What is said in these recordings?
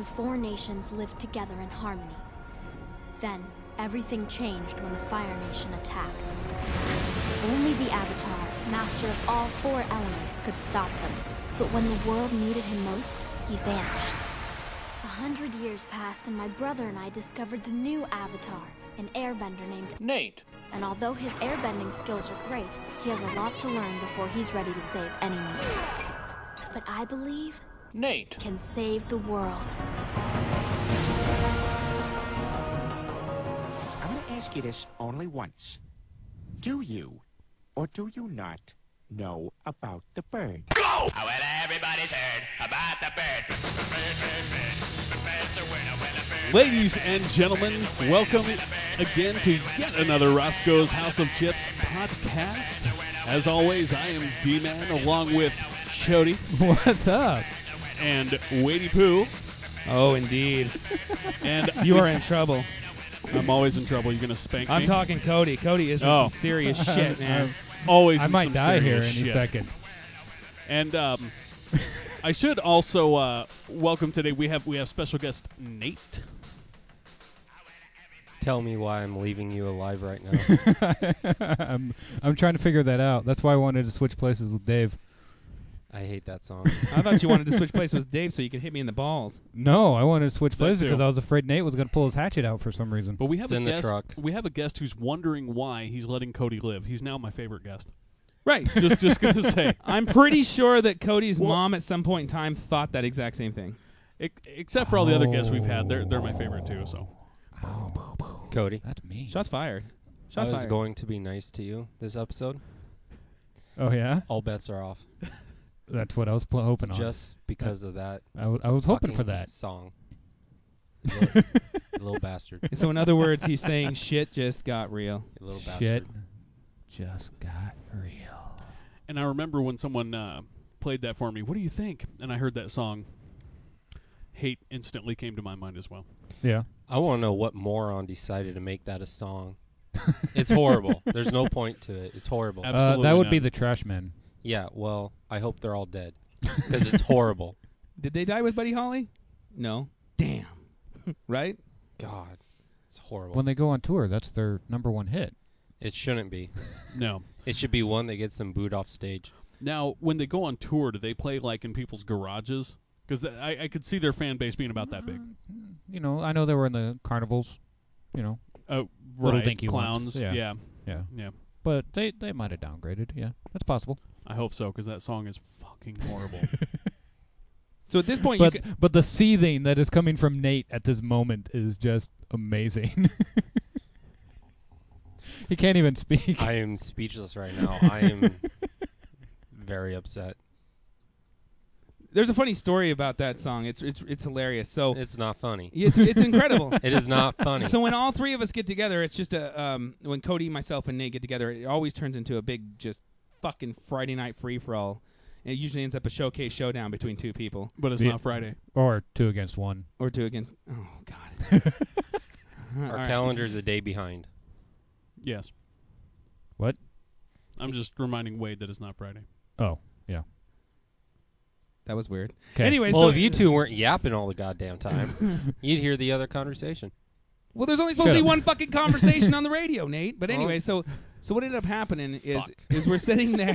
the four nations lived together in harmony. Then, everything changed when the Fire Nation attacked. Only the Avatar, master of all four elements, could stop them. But when the world needed him most, he vanished. 100 years passed and my brother and I discovered the new Avatar, an airbender named Nate. And although his airbending skills are great, he has a lot to learn before he's ready to save anyone. But I believe Nate can save the world. I'm going to ask you this only once. Do you, or do you not, know about the bird? Go! Oh, well, everybody's heard about the bird. Ladies and gentlemen, welcome again to yet another Roscoe's House of Chips podcast. As always, I am D-Man along with Chody. What's up? And Wadey Poo. Oh, indeed. And You are in trouble. I'm always in trouble. You're going to spank me? I'm talking Cody. Cody is in some serious shit, man. Always I in might some die here serious any shit. second. And I should also welcome today. We have special guest Nate. Tell me why I'm leaving you alive right now. I'm trying to figure that out. That's why I wanted to switch places with Dave. I hate that song. I thought you wanted to switch places with Dave so you could hit me in the balls. No, I wanted to switch places too. because I was afraid Nate was going to pull his hatchet out for some reason. But we have It's a in the guest. truck. We have a guest who's wondering why he's letting Cody live. He's now my favorite guest. Right. Just gonna say. I'm pretty sure that Cody's mom at some point in time thought that exact same thing. Except for all the other guests we've had, they're my favorite too. So Cody, That's me. Shots fired. I Shots was fired. going to be nice to you this episode. Oh, yeah? All bets are off. That's what I was hoping on. Just because of that I was hoping for fucking that. song. You little bastard. So in other words, he's saying shit just got real. You little Shit bastard. just got real. And I remember when someone played that for me, what do you think? And I heard that song. Hate instantly came to my mind as well. Yeah. I want to know what moron decided to make that a song. It's horrible. There's no point to it. It's horrible. Absolutely that would not. be the trash men. Yeah, well, I hope they're all dead. Because it's horrible. Did they die with Buddy Holly? No. Damn. Right? God, it's horrible. When they go on tour, that's their number one hit. It shouldn't be. No. It should be one that gets them booed off stage. Now, when they go on tour, do they play like in people's garages? Because I could see their fan base being about that big. You know, I know they were in the carnivals, you know. Little dinky clowns. ones. Yeah. Yeah. But they might have downgraded. Yeah, that's possible. I hope so, because that song is fucking horrible. So at this point, you But the seething that is coming from Nate at this moment is just amazing. He can't even speak. I am speechless right now. I am very upset. there's a funny story about that song. It's hilarious. So It's not funny. it's incredible. It is not funny. So when all three of us get together, it's just when Cody, myself, and Nate get together, it always turns into a big just fucking Friday night free for all. It usually ends up a showcase showdown between two people But it's Yeah. not Friday. Or 2 against 1. or two against. Oh God. Our All right. calendar's a day behind. Yes. What? I'm just reminding Wade that it's not Friday. Oh, yeah. That was weird. 'Kay. Anyway, Well, so if you two weren't yapping all the goddamn time, you'd hear the other conversation. well, there's only supposed Shut to be up. one fucking conversation on the radio, Nate. But anyway, so what ended up happening is we're sitting there,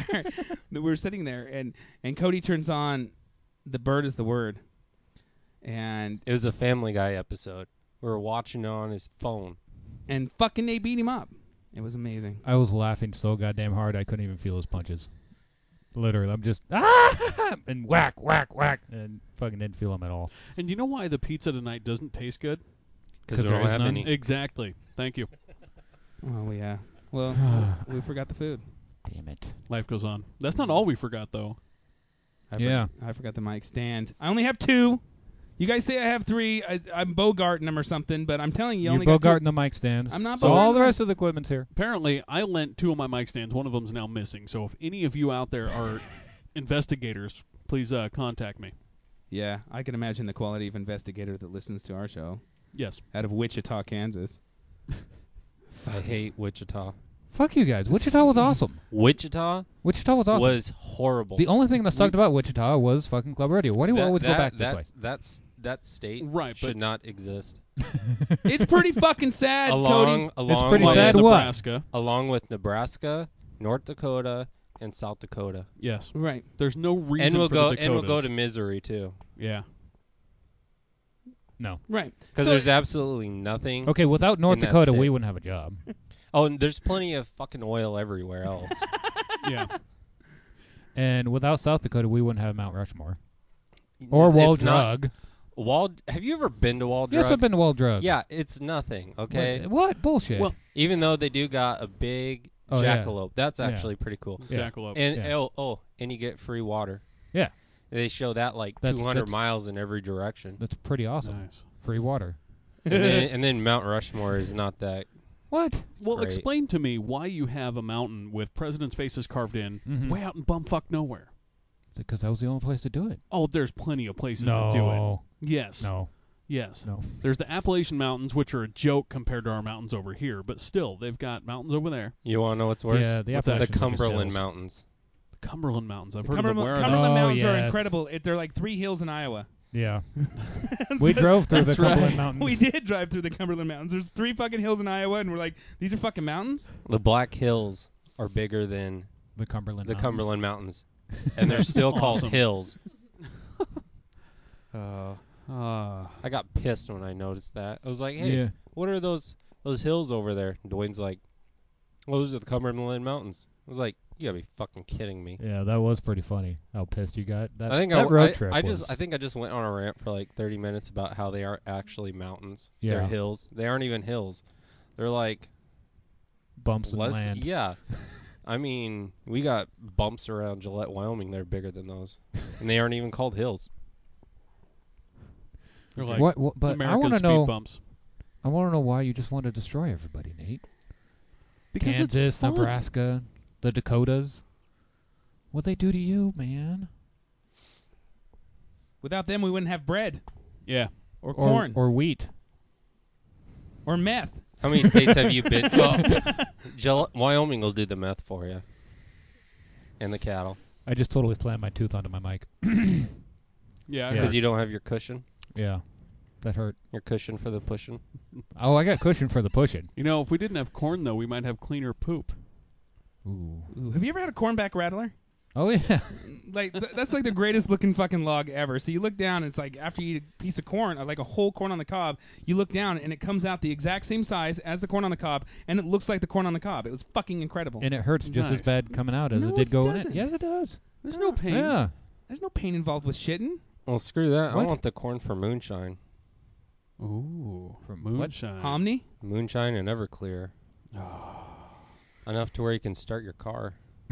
and Cody turns on "The Bird Is the Word," and It was a Family Guy episode. We were watching it on his phone. fucking Nate beat him up. It was amazing. I was laughing so goddamn hard I couldn't even feel his punches. Literally, I'm just and whack, whack, whack, and fucking didn't feel him at all. And you know why the pizza tonight doesn't taste good? Because we there don't is have none? any. Exactly. Thank you. Oh yeah. Well, we forgot the food. Damn it. Life goes on. That's not all we forgot, though. I forgot the mic stand. I only have 2. You guys say I have 3. I'm bogarting them or something, but I'm telling you, You're only got 2. bogarting the mic stands. I'm not So all bogarting the them. rest of the equipment's here. Apparently, I lent 2 of my mic stands. One of them's now missing. So if any of you out there are investigators, please contact me. Yeah, I can imagine the quality of investigator that listens to our show Yes. out of Wichita, Kansas. I hate Wichita. Fuck you guys. Wichita was awesome. Wichita Wichita was awesome. was horrible. The only thing that sucked about Wichita was fucking Club Radio. Why do we always go back this way? That's that state Right, but- should not exist. It's pretty fucking sad, Cody. It's pretty with, sad. What? Nebraska. Along with Nebraska, North Dakota, and South Dakota. Yes. Right. There's no reason And we'll for go the Dakotas. and we'll go to Missouri too. Yeah. No. Right. Because So- there's absolutely nothing. Okay, without North In that Dakota, state. we wouldn't have a job. Oh, and there's plenty of fucking oil everywhere else. Yeah. And without South Dakota, we wouldn't have Mount Rushmore. Or Wall It's not- Drug. Have you ever been to Wall Drug? Yes, I've been to Wall Drug. Yeah, it's nothing, okay? What? Bullshit. Well, Even though they do got a big Oh, yeah. jackalope. That's Yeah. actually pretty cool. Yeah. Jackalope. And Yeah. and you get free water. Yeah. They show that like That's- 200 that's- miles in every direction. That's pretty awesome. Nice. Free water. and then Mount Rushmore is not that. What? Well, Great. explain to me why you have a mountain with presidents' faces carved in Mhm. way out in bumfuck nowhere. Because that was the only place to do it. Oh, there's plenty of places to do it. Yes. No. Yes. No. There's the Appalachian Mountains, which are a joke compared to our mountains over here, but still, they've got mountains over there. You want to know what's worse? Yeah, the What's that? The Appalachians are just Cumberland hills. Mountains. The Cumberland Mountains. I've heard of them. Where are Cumberland Oh, Mountains are yes. incredible. They're like 3 hills in Iowa. Yeah. We drove through the That's right. Cumberland Mountains. We did drive through the Cumberland Mountains. There's 3 fucking hills in Iowa, and we're like, these are fucking mountains? The Black Hills are bigger than The Cumberland the Mountains. Cumberland Mountains, and they're still called Awesome. hills. I I got pissed when I noticed that. I was like, "Hey, Yeah. what are those hills over there?" And Dwayne's like, "Well, those are the Cumberland Mountains." I was like, "You gotta be fucking kidding me!" Yeah, that was pretty funny. How pissed you got. That, I think that road trip I was, think I just went on a rant for like 30 minutes about how they aren't actually mountains. Yeah. They're hills. They aren't even hills. They're like bumps in less. land. Yeah. I mean, we got bumps around Gillette, Wyoming. They're bigger than those, and they aren't even called hills. They're like What? But I America's want to speed know. bumps. I want to know why you just want to destroy everybody, Nate. Because Kansas, it's fun. Nebraska, the Dakotas. What they do to you, man? Without them, we wouldn't have bread Yeah. or corn or wheat. or meth. How many states have you been? Well, Wyoming will do the meth for you, and the cattle, I just totally slammed my tooth onto my mic. Yeah. because you don't have your cushion. Yeah, that hurt. Your cushion for the pushing. Oh, I got cushion for the pushing. You know, if we didn't have corn, though, we might have cleaner poop. Ooh. Ooh, have you ever had a cornback rattler? Oh yeah. Like that's like the greatest looking fucking log ever. So you look down, and it's like after you eat a piece of corn, or like a whole corn on the cob, you look down and it comes out the exact same size as the corn on the cob, and it looks like the corn on the cob. It was fucking incredible. And it hurts just Nice. as bad coming out as No, it did it go in doesn't. it. Yes, it does. There's no pain. Yeah. There's no pain involved with shitting. Well, screw that. What? I want the corn for moonshine. Ooh. From Moonshine. Hominy? Moonshine and Everclear. Enough to where you can start your car.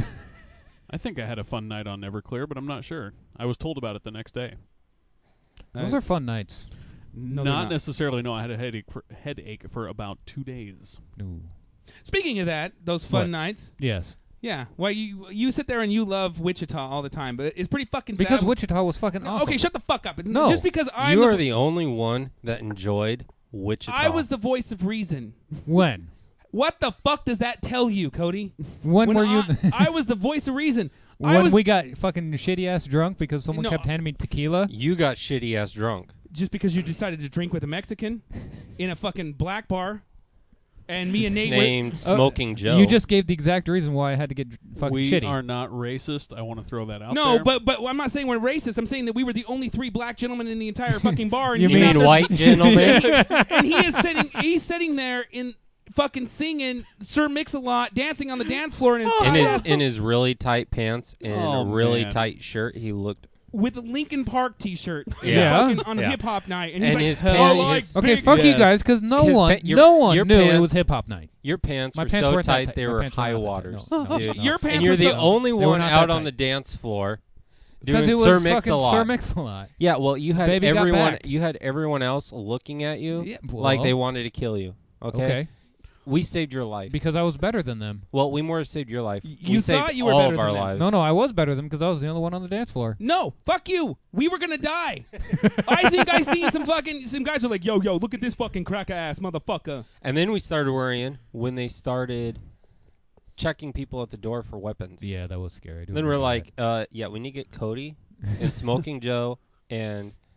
I think I had a fun night on Everclear, but I'm not sure. I was told about it the next day. Those are fun nights. No, they're not not. necessarily. No, I had a headache for about 2 days. Ooh. Speaking of that, those fun What? nights. Yes. Yeah. Well, you sit there and you love Wichita all the time, but it's pretty fucking sad. Because Wichita was fucking No, awesome. Okay, shut the fuck up. It's No. just because I'm You are the only one that enjoyed Wichita. I was the voice of reason. When? What the fuck does that tell you, Cody? When were you? I was the voice of reason. When we got fucking shitty ass drunk because someone No. kept handing me tequila. You got shitty ass drunk. Just because you decided to drink with a Mexican in a fucking black bar, and me and Nate Named Smoking Joe. You just gave the exact reason why I had to get fucking We shitty. are not racist. I want to throw that out No, there. but I'm not saying we're racist. I'm saying that we were the only 3 black gentlemen in the entire fucking bar. And You he's You out mean there- white gentleman? And he's sitting there in fucking singing Sir Mix-a-Lot, dancing on the dance floor in his in his really tight pants and Oh, a really man. tight shirt. He looked. with a Linkin Park T-shirt. Yeah. fucking on a Yeah. hip hop night, and And he's his like, pants- "I like his- Okay, big fuck you Yes. guys, because no His one pa- your- knew your it pants- was hip hop night. Your pants My were pants so weren't that tight tight. they My were pants weren't high that tight. waters. No, no, Dude. no. Your pants And you're were the so- only were one not out that on tight. the dance floor Because doing it was Sir fucking Mix-a-Lot. Sir Mix-a-Lot. Yeah, well, you had Baby Got everyone. Back. You had everyone else looking at you Yeah, like well. they wanted to kill you. Okay? We saved your life. Because I was better than them. Well, we more saved your life. You we saved thought you were all better of our than them. lives. No, I was better than them because I was the only one on the dance floor. No, fuck you. We were gonna die. I think I seen some guys were like, yo, look at this fucking cracker ass motherfucker. And then we started worrying when they started checking people at the door for weapons. Yeah, that was scary. Then we're like, yeah, we need to get Cody and Smoking Joe and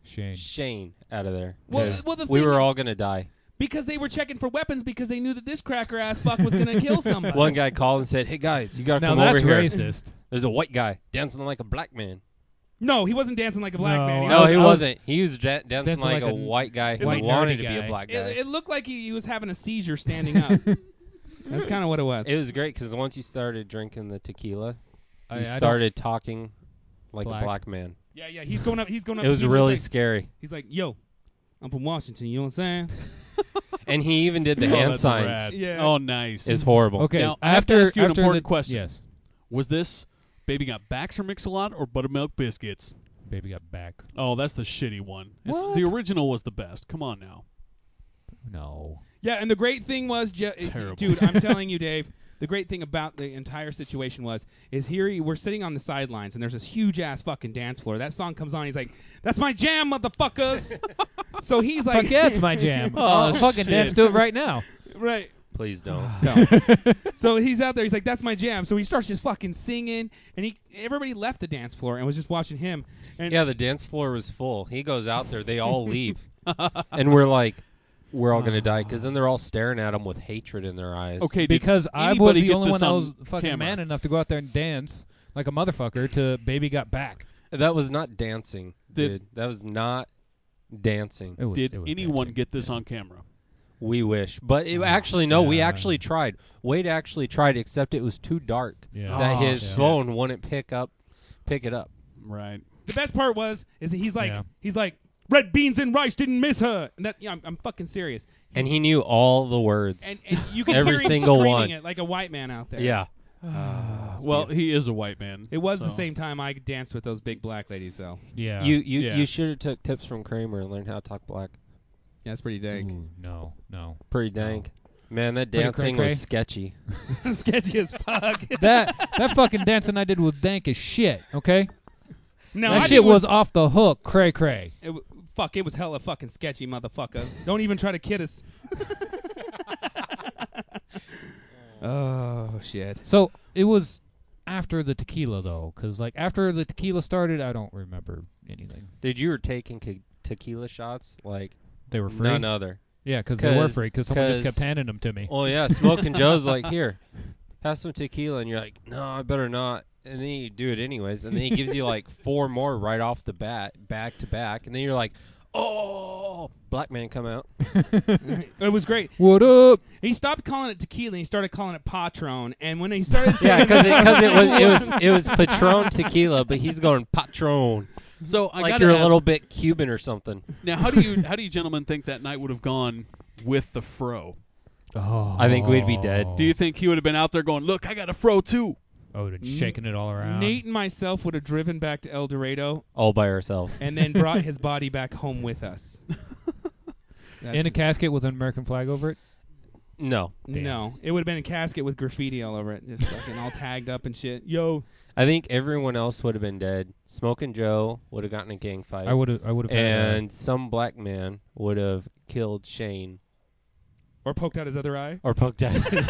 Shane out of there. Well, 'Cause the we thing- were all gonna die. because they were checking for weapons because they knew that this cracker ass fuck was gonna kill somebody. One guy called and said, "Hey guys, you gotta Now come that's over here. racist. There's a white guy dancing like a black man." No, he wasn't dancing like a black No, man. He No, was- he I was- wasn't. He was dancing dancing like like a a white guy who white wanted nerdy to be a guy. black guy. It looked like he was having a seizure standing up. That's kind of what it was. It was great because once you started drinking the tequila, I you don't- started talking like Black. a black man. Yeah. He's going up. He's going up. It was to him, really he's like, scary. he's like, "Yo, I'm from Washington. You know what I'm saying?" And he even did the Oh, hand that's signs. rad. Yeah. Oh, nice. It's horrible. Okay, Now, I have to ask you an after important the- question. Yes. Was this Baby Got Backs or Mix-a-Lot or Buttermilk Biscuits? Baby got back. Oh, that's the shitty one. What? The original was the best. Come on now. No. Yeah, and the great thing was, Terrible. dude, I'm telling you, Dave. The great thing about the entire situation is here we're sitting on the sidelines and there's this huge ass fucking dance floor. That song comes on. He's like, "That's my jam, motherfuckers." So he's like, Fuck yeah, it's my jam. Oh, fucking shit. dance to it right now. right. Please don't. No. So he's out there. He's like, "That's my jam." So he starts just fucking singing, and everybody left the dance floor and was just watching him. And Yeah, the dance floor was full. He goes out there. They all leave. And we're like, we're all going to die because then they're all staring at him with hatred in their eyes. Okay, did Because I was anybody the get only this one that was on fucking camera? man enough to go out there and dance like a motherfucker to Baby Got Back. That was not dancing, Did- dude. That was not dancing. It was, Did it was anyone dancing. get this on camera? We wish. But it actually, no, we yeah. actually tried. Wade actually tried, except it was too dark Yeah. that Oh, his yeah. phone wouldn't pick it up. Right. the best part is that he's Yeah. like, "Red beans and rice didn't miss her." And that, I'm fucking serious. And he knew all the words. And you can Every hear him single screaming one. it like a white man out there. Yeah. Well, he is a white man. It was the so- same time I danced with those big black ladies, though. Yeah. You Yeah. should have took tips from Kramer and learned how to talk black. Yeah, it's pretty dank. Ooh, no. Pretty dank. Man, that Pretty dancing cray-cray. was sketchy. Sketchy as fuck. that fucking dancing I did with dank is shit, okay? No, that I shit did was off the hook, cray. It was hella fucking sketchy, motherfucker. Don't even try to kid us. Oh, shit. So it was after the tequila, though, because, like, after the tequila started, I don't remember anything. Dude, you were taking tequila shots like They were free? none other. Yeah, because they were 'Cause- free, because someone just 'cause- kept handing them to me. Oh, yeah, Smoking Joe's like, "Here, have some tequila." And you're like, "No, I better not." And then you do it anyways. And then he gives you like 4 more right off the bat, back to back. And then you're like, "Oh, black man come out." It was great. What up? He stopped calling it tequila and he started calling it Patron. And when he started Yeah, saying because it was Patron tequila, but he's going Patron. So I Like gotta you're a ask, little bit Cuban or something. Now, how do you gentlemen think that night would have gone with the fro? Oh. I think we'd be dead. Do you think he would have been out there going, "Look, I got a fro too"? Oh, and shaking it all around. Nate and myself would have driven back to El Dorado All by ourselves. and then brought his body back home with us. In a casket with an American flag over it? No. No, it would have been a casket with graffiti all over it, just fucking all tagged up and shit. Yo, I think everyone else would have been dead. Smoking Joe would have gotten a gang fight. I would have And some black man would have killed Shane. or poked out his other eye. Or poked out his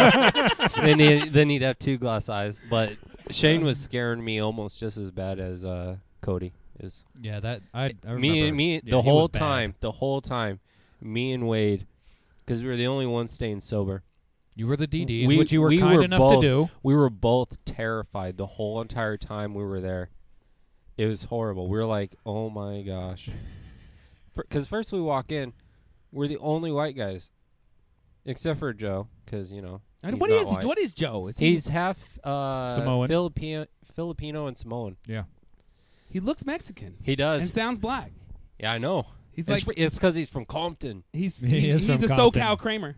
then he'd have 2 glass eyes. But Shane was scaring me almost just as bad as Cody is. Yeah, that I remember. Me Yeah, the he whole was bad. time, me and Wade, because we were the only ones staying sober. You were the DDs, We- which you were we kind were enough both- to do. We were both terrified the whole entire time we were there. It was horrible. We were like, "Oh my gosh!" Because first we walk in, we're the only white guys, except for Joe, because he's What not is white. what is Joe? Is he? He's half Samoan. Filipino and Samoan. Yeah. He looks Mexican He does. and sounds black. Yeah, I know. He's It's like because he's from Compton. he's He is he's a from SoCal Compton. Kramer.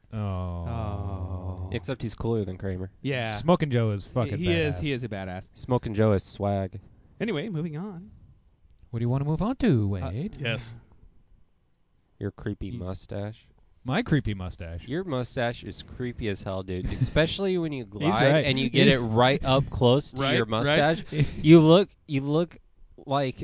Oh. Except he's cooler than Kramer. Yeah, Smoking Joe is fucking he is. badass. He is a badass. Smoking Joe is swag. Anyway, moving on. What do you want to move on to, Wade? Yes. Your creepy mustache. My creepy mustache. Your mustache is creepy as hell, dude. Especially when you glide right. and you get it right up close to Right, your right. mustache. You look like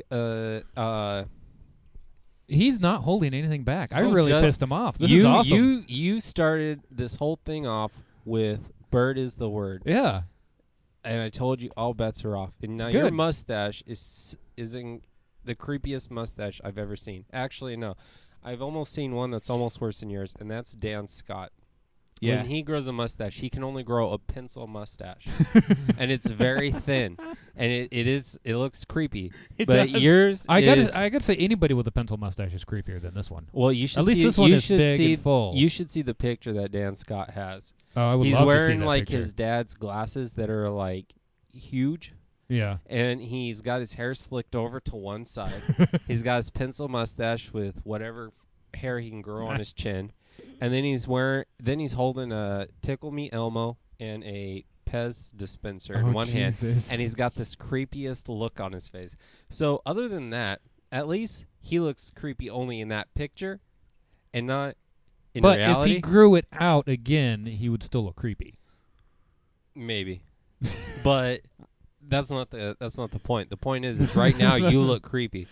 He's not holding anything back. I Oh, really just- pissed him off. This is awesome. You started this whole thing off with "bird is the word," Yeah. and I told you all bets are off. And now your Good. mustache is the creepiest mustache I've ever seen. Actually, no. I've almost seen one that's almost worse than yours, and that's Dan Scott. Yeah. When he grows a mustache, he can only grow a pencil mustache, and it's very thin, and it looks creepy. But does. yours, I is, gotta say, anybody with a pencil mustache is creepier than this one. well, you should At least see, this one you is should big see, and full. You should see the picture that Dan Scott has. Oh, I would He's love to see wearing that like picture. his dad's glasses that are like huge. Yeah. And he's got his hair slicked over to one side. He's got his pencil mustache with whatever hair he can grow on his chin. And then he's holding a Tickle Me Elmo and a Pez dispenser in one hand. And he's got this creepiest look on his face. So other than that, at least he looks creepy only in that picture and not in But reality. if he grew it out again, he would still look creepy. Maybe. But that's not the point. The point is right now you look creepy.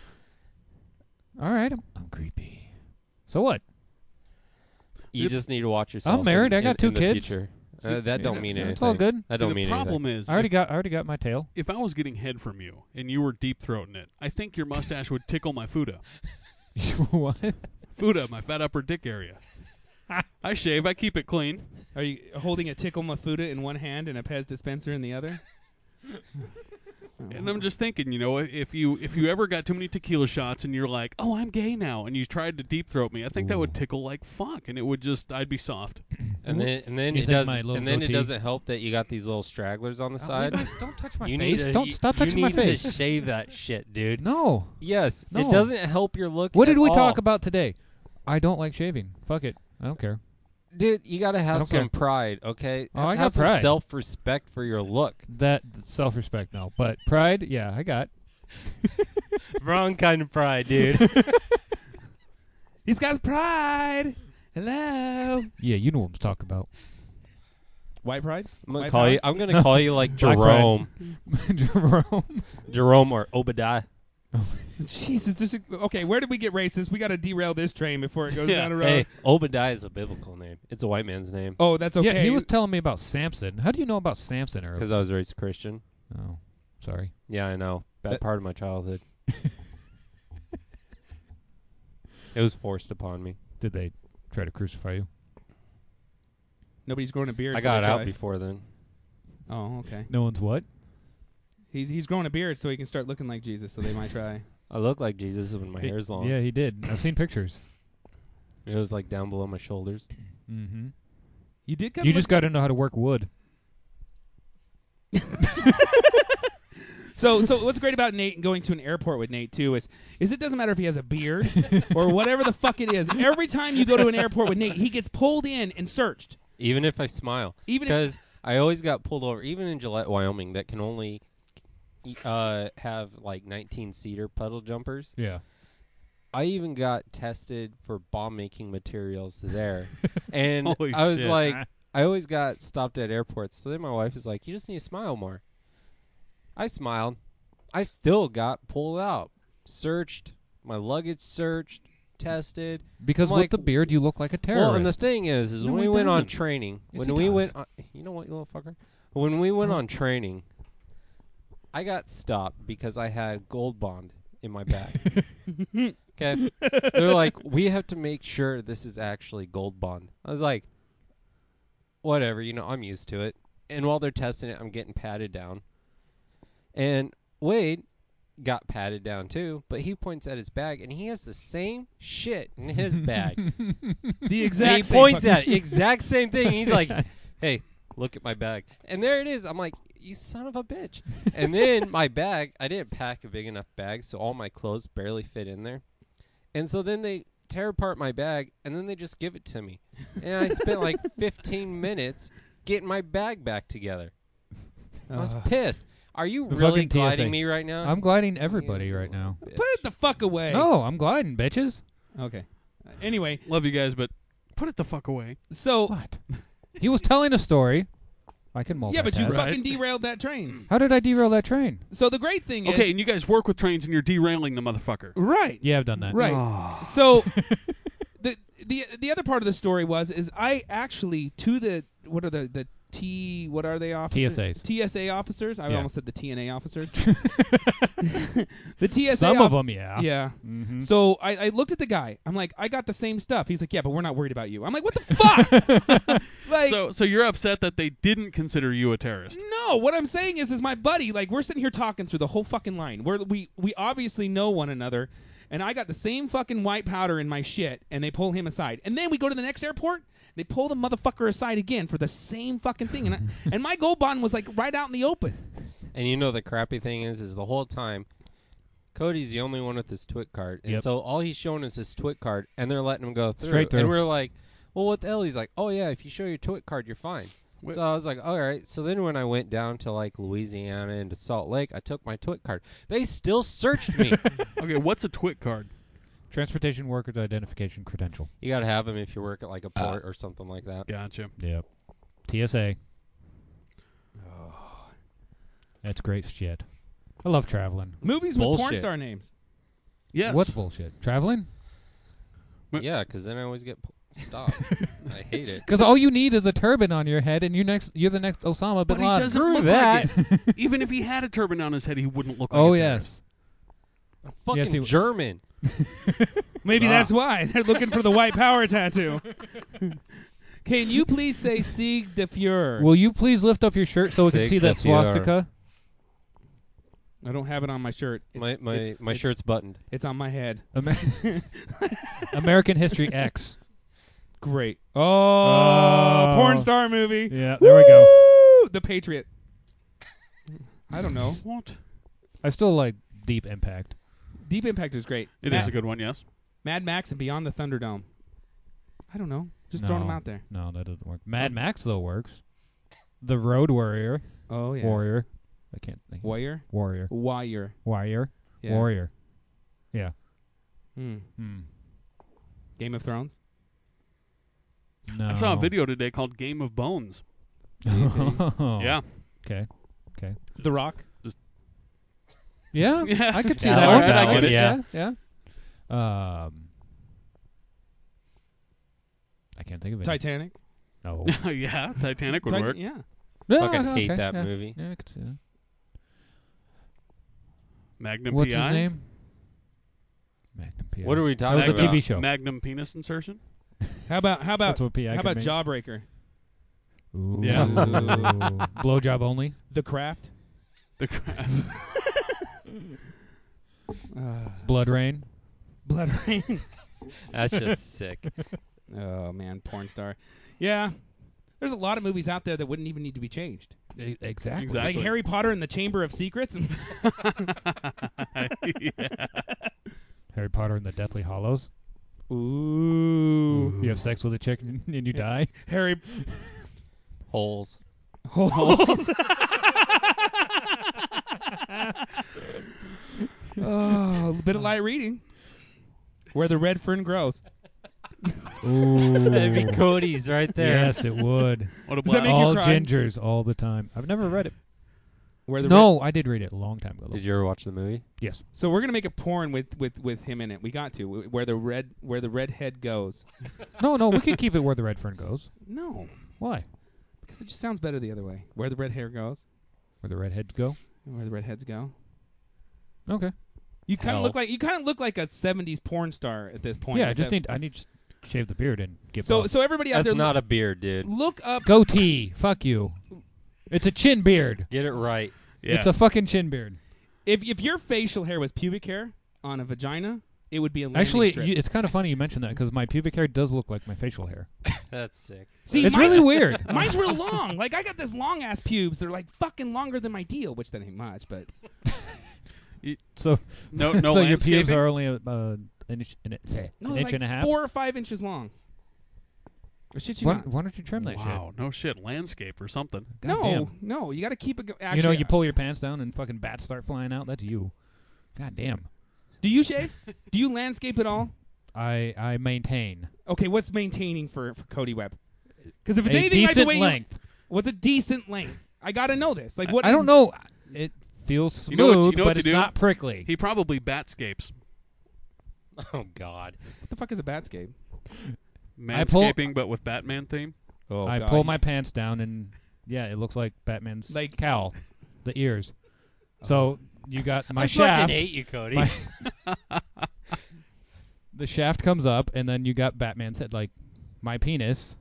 All right, I'm creepy. So what? You just need to watch yourself. I'm married. I got 2 in the kids. future. That don't mean anything. It's all good. That See, don't the mean problem anything. is, I already got my tail. if I was getting head from you and you were deep throating it, I think your mustache would tickle my fuda. What? Fuda, my fat upper dick area. I shave. I keep it clean. Are you holding a Tickle Mafuda in one hand and a Pez dispenser in the other? And I'm just thinking, if you ever got too many tequila shots and you're like, oh, I'm gay now, and you tried to deep throat me, I think that would tickle like fuck, and it would I'd be soft. And then You it think does. my little And then it goatee- doesn't help that you got these little stragglers on the side. Don't touch my You face. need to, Don't stop touching you my need face. to shave that shit, dude. No. Yes, No. it doesn't help your look. What at did we all. talk about today? I don't like shaving. Fuck it. I don't care. Dude, you gotta have don't some care. pride, okay? Oh, I have got some pride. self-respect for your look. That self-respect, no. But pride, yeah, I got. Wrong kind of pride, dude. He's got pride. Hello. Yeah, you know what I'm talking about. White pride? I'm gonna White call power? you. I'm gonna call you like Black Jerome, Jerome. Jerome or Obadiah. Jesus. Okay, where did we get racist? We got to derail this train before it goes Yeah. down the road. Hey, Obadiah is a biblical name. It's a white man's name Oh, that's okay. Yeah, he was telling me about Samson. How do you know about Samson earlier? because I was raised Christian. Oh, sorry. Yeah, I know. Bad That- part of my childhood. It was forced upon me. Did they try to crucify you? Nobody's growing a beard. I so got they out try. before then. Oh, okay. No one's what? He's growing a beard so he can start looking like Jesus. So they might try. I look like Jesus when my hair's long. Yeah, he did. I've seen pictures. It was like down below my shoulders. Mm-hmm. You did. You just got to know how to work wood. So what's great about Nate and going to an airport with Nate too is it doesn't matter if he has a beard or whatever the fuck it is. Every time you go to an airport with Nate, he gets pulled in and searched. Even if I smile. Even if- because I always got pulled over. Even in Gillette, Wyoming, that can only have like 19-seater puddle jumpers. Yeah. I even got tested for bomb-making materials there. And Holy I was shit. like, I always got stopped at airports. So then my wife is like, you just need to smile more. I smiled. I still got pulled out. Searched. My luggage searched. Tested. Because I'm with like, the beard, you look like a terrorist. Well, and the thing is No, when he we went on doesn't. training, Yes, when he we does. went on, you know what, you little fucker? When we went on training, I got stopped because I had Gold Bond in my bag. Okay? They're like, we have to make sure this is actually Gold Bond. I was like, whatever, I'm used to it. And while they're testing it, I'm getting patted down. And Wade got patted down too, but he points at his bag and he has the same shit in his bag. The And exact he same points fucking- at it, exact same thing. He's like, hey, look at my bag. And there it is. I'm like, you son of a bitch. And then my bag, I didn't pack a big enough bag, so all my clothes barely fit in there. And so then they tear apart my bag, and then they just give it to me. And I spent like 15 minutes getting my bag back together. I was pissed. Are you The really fucking TSA. gliding me right now? I'm gliding everybody right now. Bitch. Put it the fuck away. No, I'm gliding, bitches. Okay. Anyway, Love you guys, but put it the fuck away. so What? He was telling a story. I can multitask. yeah, but you Right. fucking derailed that train. How did I derail that train? So the great thing is, Okay, and you guys work with trains and you're derailing the motherfucker. right, Yeah, I've done that. right. Oh. So the other part of the story is I actually to the what are they officers? TSAs. TSA officers. I Yeah. almost said the TNA officers. The TSA. Some of them, yeah. Yeah. Mm-hmm. So I looked at the guy. I'm like, I got the same stuff. He's like, yeah, but we're not worried about you. I'm like, what the fuck? Like, So you're upset that they didn't consider you a terrorist? no. What I'm saying is my buddy. Like, we're sitting here talking through the whole fucking line. We obviously know one another, and I got the same fucking white powder in my shit, and they pull him aside, and then we go to the next airport. They pull the motherfucker aside again for the same fucking thing, and my gold bond was like right out in the open. And you know the crappy thing is the whole time, Cody's the only one with his TWIC card. And Yep. so all he's showing is his TWIC card, and they're letting him go through. Straight through. And we're like, well, what the hell? He's like, oh, yeah, if you show your TWIC card, you're fine. Wait. So I was like, all right. So then when I went down to, like, Louisiana and to Salt Lake, I took my TWIC card. They still searched me. Okay, what's a TWIC card? Transportation Workers Identification Credential. You got to have them if you work at, like, a port or something like that. Gotcha. Yep. TSA. That's great shit. I love traveling. Movies with porn Bullshit. star names. Yes. What's bullshit? Traveling? Yeah, because then I always get stopped. I hate it. Because all you need is a turban on your head, and you're the next Osama bin But he Laden. doesn't Screw look that. like it. Even if he had a turban on his head, he wouldn't look like Oh a yes. I'm fucking Yes, he- German. Maybe that's why they're looking for the white power tattoo. Can you please say Sieg de Fuhrer? Will you please lift up your shirt so we can Sieg see that de Fuhrer. swastika? I don't have it on my shirt. My it's- shirt's buttoned. It's on my head. American History X. Great. Oh, Oh. porn star movie. Yeah, there we go. Woo! The Patriot. I don't know. What? I still like Deep Impact. Deep Impact is great. It is a good one, yes. Mad Max and Beyond the Thunderdome. I don't know. Just throwing them out there. No, that doesn't work. Mad Max though works. The Road Warrior. Oh yeah. Warrior. I can't think. Warrior. Warrior. Wire. Warrior. Yeah. Warrior. Yeah. Hmm. Hmm. Game of Thrones. No. I saw a video today called Game of Bones. Oh. Yeah. Okay. Okay. The Rock. Yeah. Yeah. I could see Yeah, that I one. like that one. Yeah. Yeah. I can't think of it. Titanic. No. Yeah, Titanic would work. Yeah. Fucking Yeah, hate okay, that yeah. movie. Yeah, I could see that. Magnum What's PI. his name? Magnum PI. What are we That talking was a about? TV show. Magnum penis insertion. How about That's what PI how about could mean. Jawbreaker? Ooh. Yeah. Blowjob only. The Craft. The crap. Blood Rain. Blood Rain. That's just sick. Oh man, porn star. Yeah. There's a lot of movies out there that wouldn't even need to be changed. Exactly. Exactly. Like Harry Potter and the Chamber of Secrets. Yeah. Harry Potter and the Deathly Hollows. Ooh. You have sex with a chick and you die. Harry Holes. Holes. Oh, a bit of light reading. Where the red fern grows. Ooh. That'd be Cody's right there. Yes, it would. What a Does that black. make you All cry? gingers all the time. I've never read it. Where the No, I did read it a long time ago. Did you ever watch the movie? Yes. So we're gonna make a porn with him in it. We got to where the red head goes. No, we can keep it where the red fern goes. No, Why? because it just sounds better the other way. Where the red hair goes, Where the redheads go? where the red heads go. Okay. You kind Hell. of look like a '70s porn star at this point. Yeah, I Like just that- need to shave the beard and get So buff. so everybody out That's there, not a beard, dude. look up. Goatee. Fuck you. It's a chin beard. Get it right. Yeah. It's a fucking chin beard. If your facial hair was pubic hair on a vagina, it would be a landing Actually, strip. it's kind of funny you mentioned that because my pubic hair does look like my facial hair. That's sick. See, It's mine's- really weird. Mine's real long. Like I got this long ass pubes. They're like fucking longer than my deal, which that ain't much, but So, no so your pubes landscaping? are only an inch, no, an they're inch like and a half. 4 or 5 inches long. I shit you Why, not. why don't you trim that Wow, no shit. Landscape or something. shit? No, Goddamn. no, you got to keep it. Actually, You know, you pull your pants down and fucking bats start flying out. That's you. God damn. Do you shave? Do you landscape at all? I maintain Okay, what's maintaining for Cody Webb? Because if it's a anything like the decent way length. what's a decent length? I got to know this. Like what? I don't know. It feels smooth, You know what but to it's do? not prickly. He probably batscapes. Oh God. What the fuck is a batscape? I pull- Manscaping, but with Batman theme. Oh, I God. pull my pants down and Yeah, it looks like Batman's Like- cowl, the ears. So you got my I shaft. fucking hate you, Cody. The shaft comes up, and then you got Batman's head, like my penis.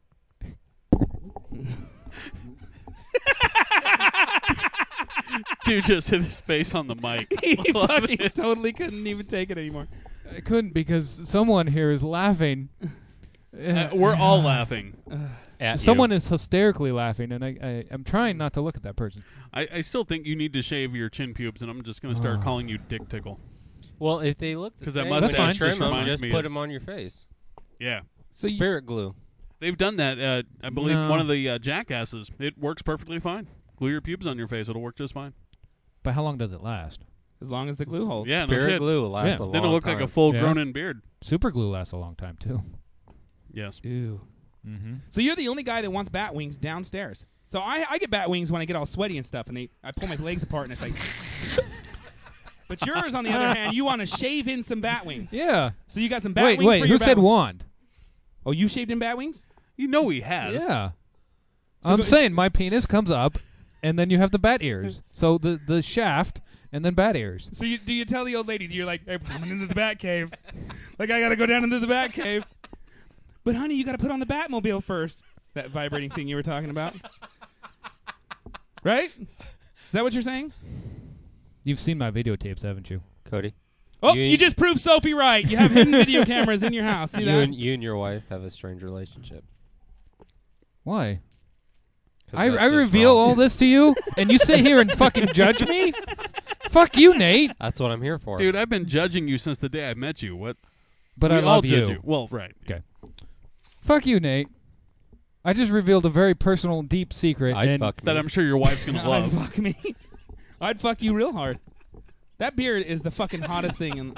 Dude just hit his face on the mic. He Love fucking it. totally couldn't even take it anymore. I couldn't because someone here is laughing. We're all laughing. At Someone you. is hysterically laughing, and I'm trying not to look at that person. I still think you need to shave your chin pubes, and I'm just going to start Oh. calling you Dick Tickle. Well, if they look the 'Cause that same, mustache then just trim 'em, reminds just me put of- them on your face. Yeah. So you, Spirit glue. They've done that. I believe No. one of the jackasses. It works perfectly fine. Glue your pubes on your face. It'll work just fine. But how long does it last? as long as the glue holds. Yeah, no Spirit shit. glue lasts Yeah. a long Then it'll look time. like a full Yeah. grown-in beard. Super glue lasts a long time too. Yes. Ew. Mm-hmm. So you're the only guy that wants bat wings downstairs. So I get bat wings when I get all sweaty and stuff, and I pull my legs apart, and it's like. But yours, on the other hand, you want to shave in some bat wings. Yeah. So you got some bat Wait, wings for who your said bat- wand? Oh, you shaved in bat wings? You know he has. Yeah. So I'm go- saying my penis comes up, and then you have the bat ears. So the shaft, and then bat ears. So do you tell the old lady, you're like, hey, I'm coming into the bat cave. Like, I got to go down into the bat cave. But, honey, you got to put on the Batmobile first. That vibrating thing you were talking about. Right? Is that what you're saying? You've seen my videotapes, haven't you? Cody. Oh, You- you just proved Sophie right. You have hidden video cameras in your house. See that? You and your wife have a strange relationship. Why? 'Cause I that's just reveal wrong. all this to you, and you sit here and fucking judge me? Fuck you, Nate. That's what I'm here for. Dude, I've been judging you since the day I met you. What? But we I all love judge you. you. Well, right. Okay. Fuck you, Nate. I just revealed a very personal, deep secret. I'd and fuck That me. I'm sure your wife's going to I'd love. fuck me. I'd fuck you real hard. That beard is the fucking hottest thing. In,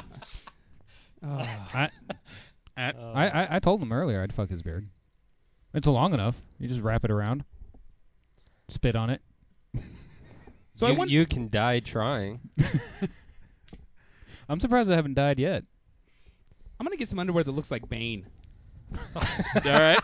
I At- I told him earlier I'd fuck his beard. It's long enough. You just wrap it around, spit on it. so you, I wonder. you can die trying. I'm surprised I haven't died yet. I'm gonna get some underwear that looks like Bane. all right.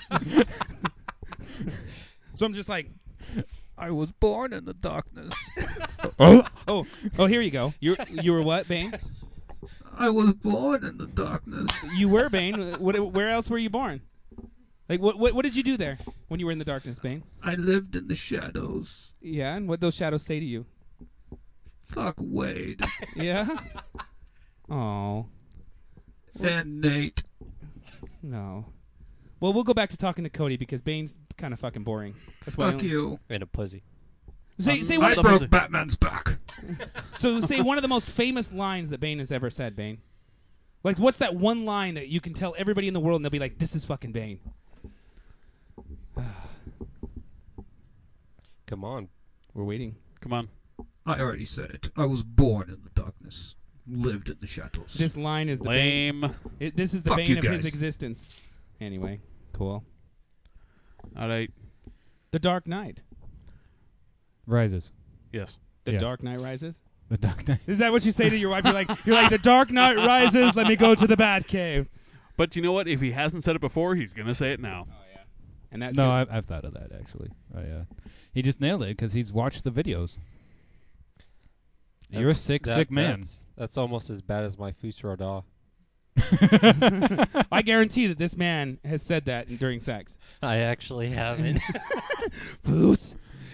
So I'm just like, I was born in the darkness. oh, here you go. You were what, Bane? I was born in the darkness. You were Bane. Where else were you born? Like, what did you do there when you were in the darkness, Bane? I lived in the shadows. Yeah, and what those shadows say to you? Fuck Wade Yeah. Oh and Nate. no. Well, we'll go back to talking to Cody because Bane's kind of fucking boring. That's why. you. And a pussy. Say one. broke Batman's back. So say one of the most famous lines that Bane has ever said, Bane. Like, what's that one line that you can tell everybody in the world and they'll be like, "This is fucking Bane." Come on. We're waiting. Come on. I already said it. I was born in the darkness. Lived in the shadows. This line is the Bane. Lame. This is the Fuck Bane you of his guys. existence. Anyway, cool. All right. The Dark Knight. Rises. Yes. The Yeah. Dark Knight Rises. The Dark Knight. Is that what you say to your wife? You're like, the Dark Knight Rises. Let me go to the Batcave. But you know what? If he hasn't said it before, he's going to say it now. Oh yeah. And that's No, gonna- I've thought of that actually. He just nailed it because he's watched the videos. You're a sick man. That's almost as bad as my Fus Roda. I guarantee that this man has said that during sex. I actually haven't. Foos,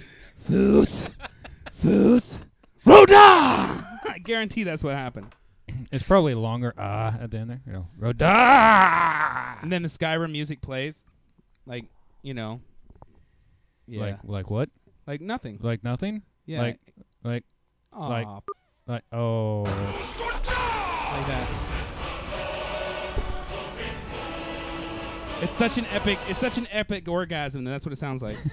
Rhoda! I guarantee that's what happened. It's probably longer at the end there. You know, Roda. And then the Skyrim music plays, like, yeah, Like what? like nothing. Like nothing? Yeah, Like Aw, like- like oh. like that. It's such an epic orgasm. That's what it sounds like.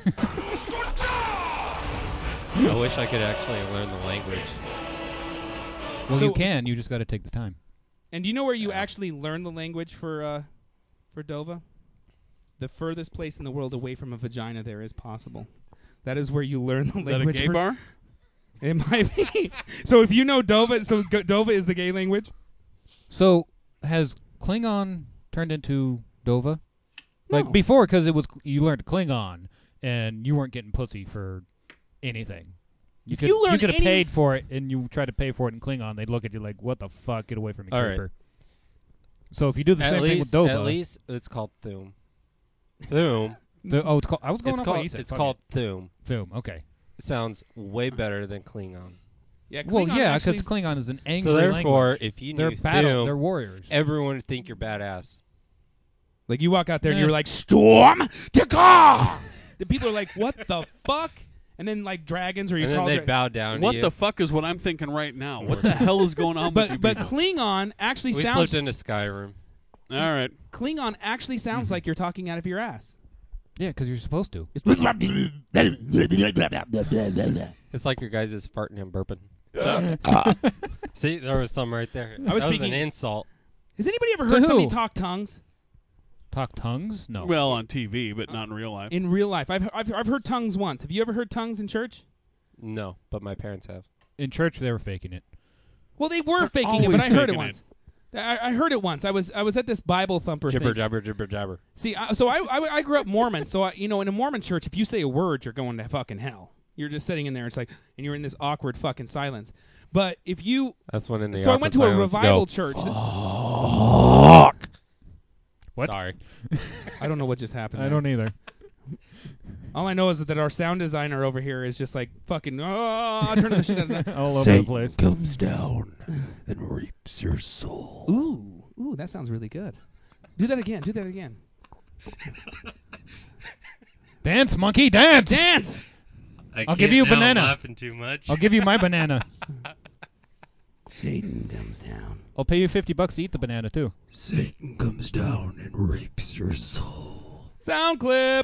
I wish I could actually learn the language. Well, So- you can. You just got to take the time. And do you know where you actually learn the language for Dova? The furthest place in the world away from a vagina there is possible. That is where you learn the Is that a language. gay for bar? It might be. So if you know Dova, Dova is the gay language. So has Klingon turned into Dova? No. Like before, because it was you learned Klingon, and you weren't getting pussy for anything. You If could you learn have any- paid for it, and you tried to pay for it in Klingon, they'd look at you like, "What the fuck? Get away from me, All right. creeper." So if you do the At same thing with least, Dova, at least it's called Thum. Thum. it's called. I was going It's off what called. you said. It's Fuck called Thum. it. Thum. Okay. Sounds way better than Klingon. Yeah, Well, Klingon yeah, actually because Klingon is an angry So therefore, language. if you They're knew battle. They're Thum, warriors. everyone would think you're badass. like you walk out there and Yeah. you're like Storm Takar. The people are like, what the fuck? And then like dragons or you And then call they it. bow down What to you. the fuck is what I'm thinking right now? What the hell is going on with you But people? Klingon actually we sounds slipped into Skyrim. All right. Klingon actually sounds like you're talking out of your ass. Yeah, because you're supposed to. It's It's like your guys is farting and burping. See, there was some right there. I was that was speaking- an insult. Has anybody ever To heard somebody who? talk tongues Talk tongues? No. Well, on TV, but not in real life. in real life? I've heard tongues once. Have you ever heard tongues in church? No, but my parents have. In church, they were faking it. Well, they were They're faking it, but I always heard it faking once. I heard it once. I was at this Bible thumper Jibber thing. jabber jibber jabber. See, I grew up Mormon, so in a Mormon church, if you say a word, you're going to fucking hell. You're just sitting in there. It's like, and you're in this awkward fucking silence. But if you, That's when in the so I went to a awkward silence revival go, church. What? Sorry. I don't know what just happened. I there. don't either. All I know is that our sound designer over here is just like fucking turning the shit out. All over the place. comes down and reaps your soul. Ooh, that sounds really good. Do that again. Do that again. Dance, monkey, dance! Dance. I'll give you a banana. I'm laughing too much. I'll give you my banana. Satan comes down. I'll pay you $50 to eat the banana too. Satan comes down and reaps your soul. Sound clip.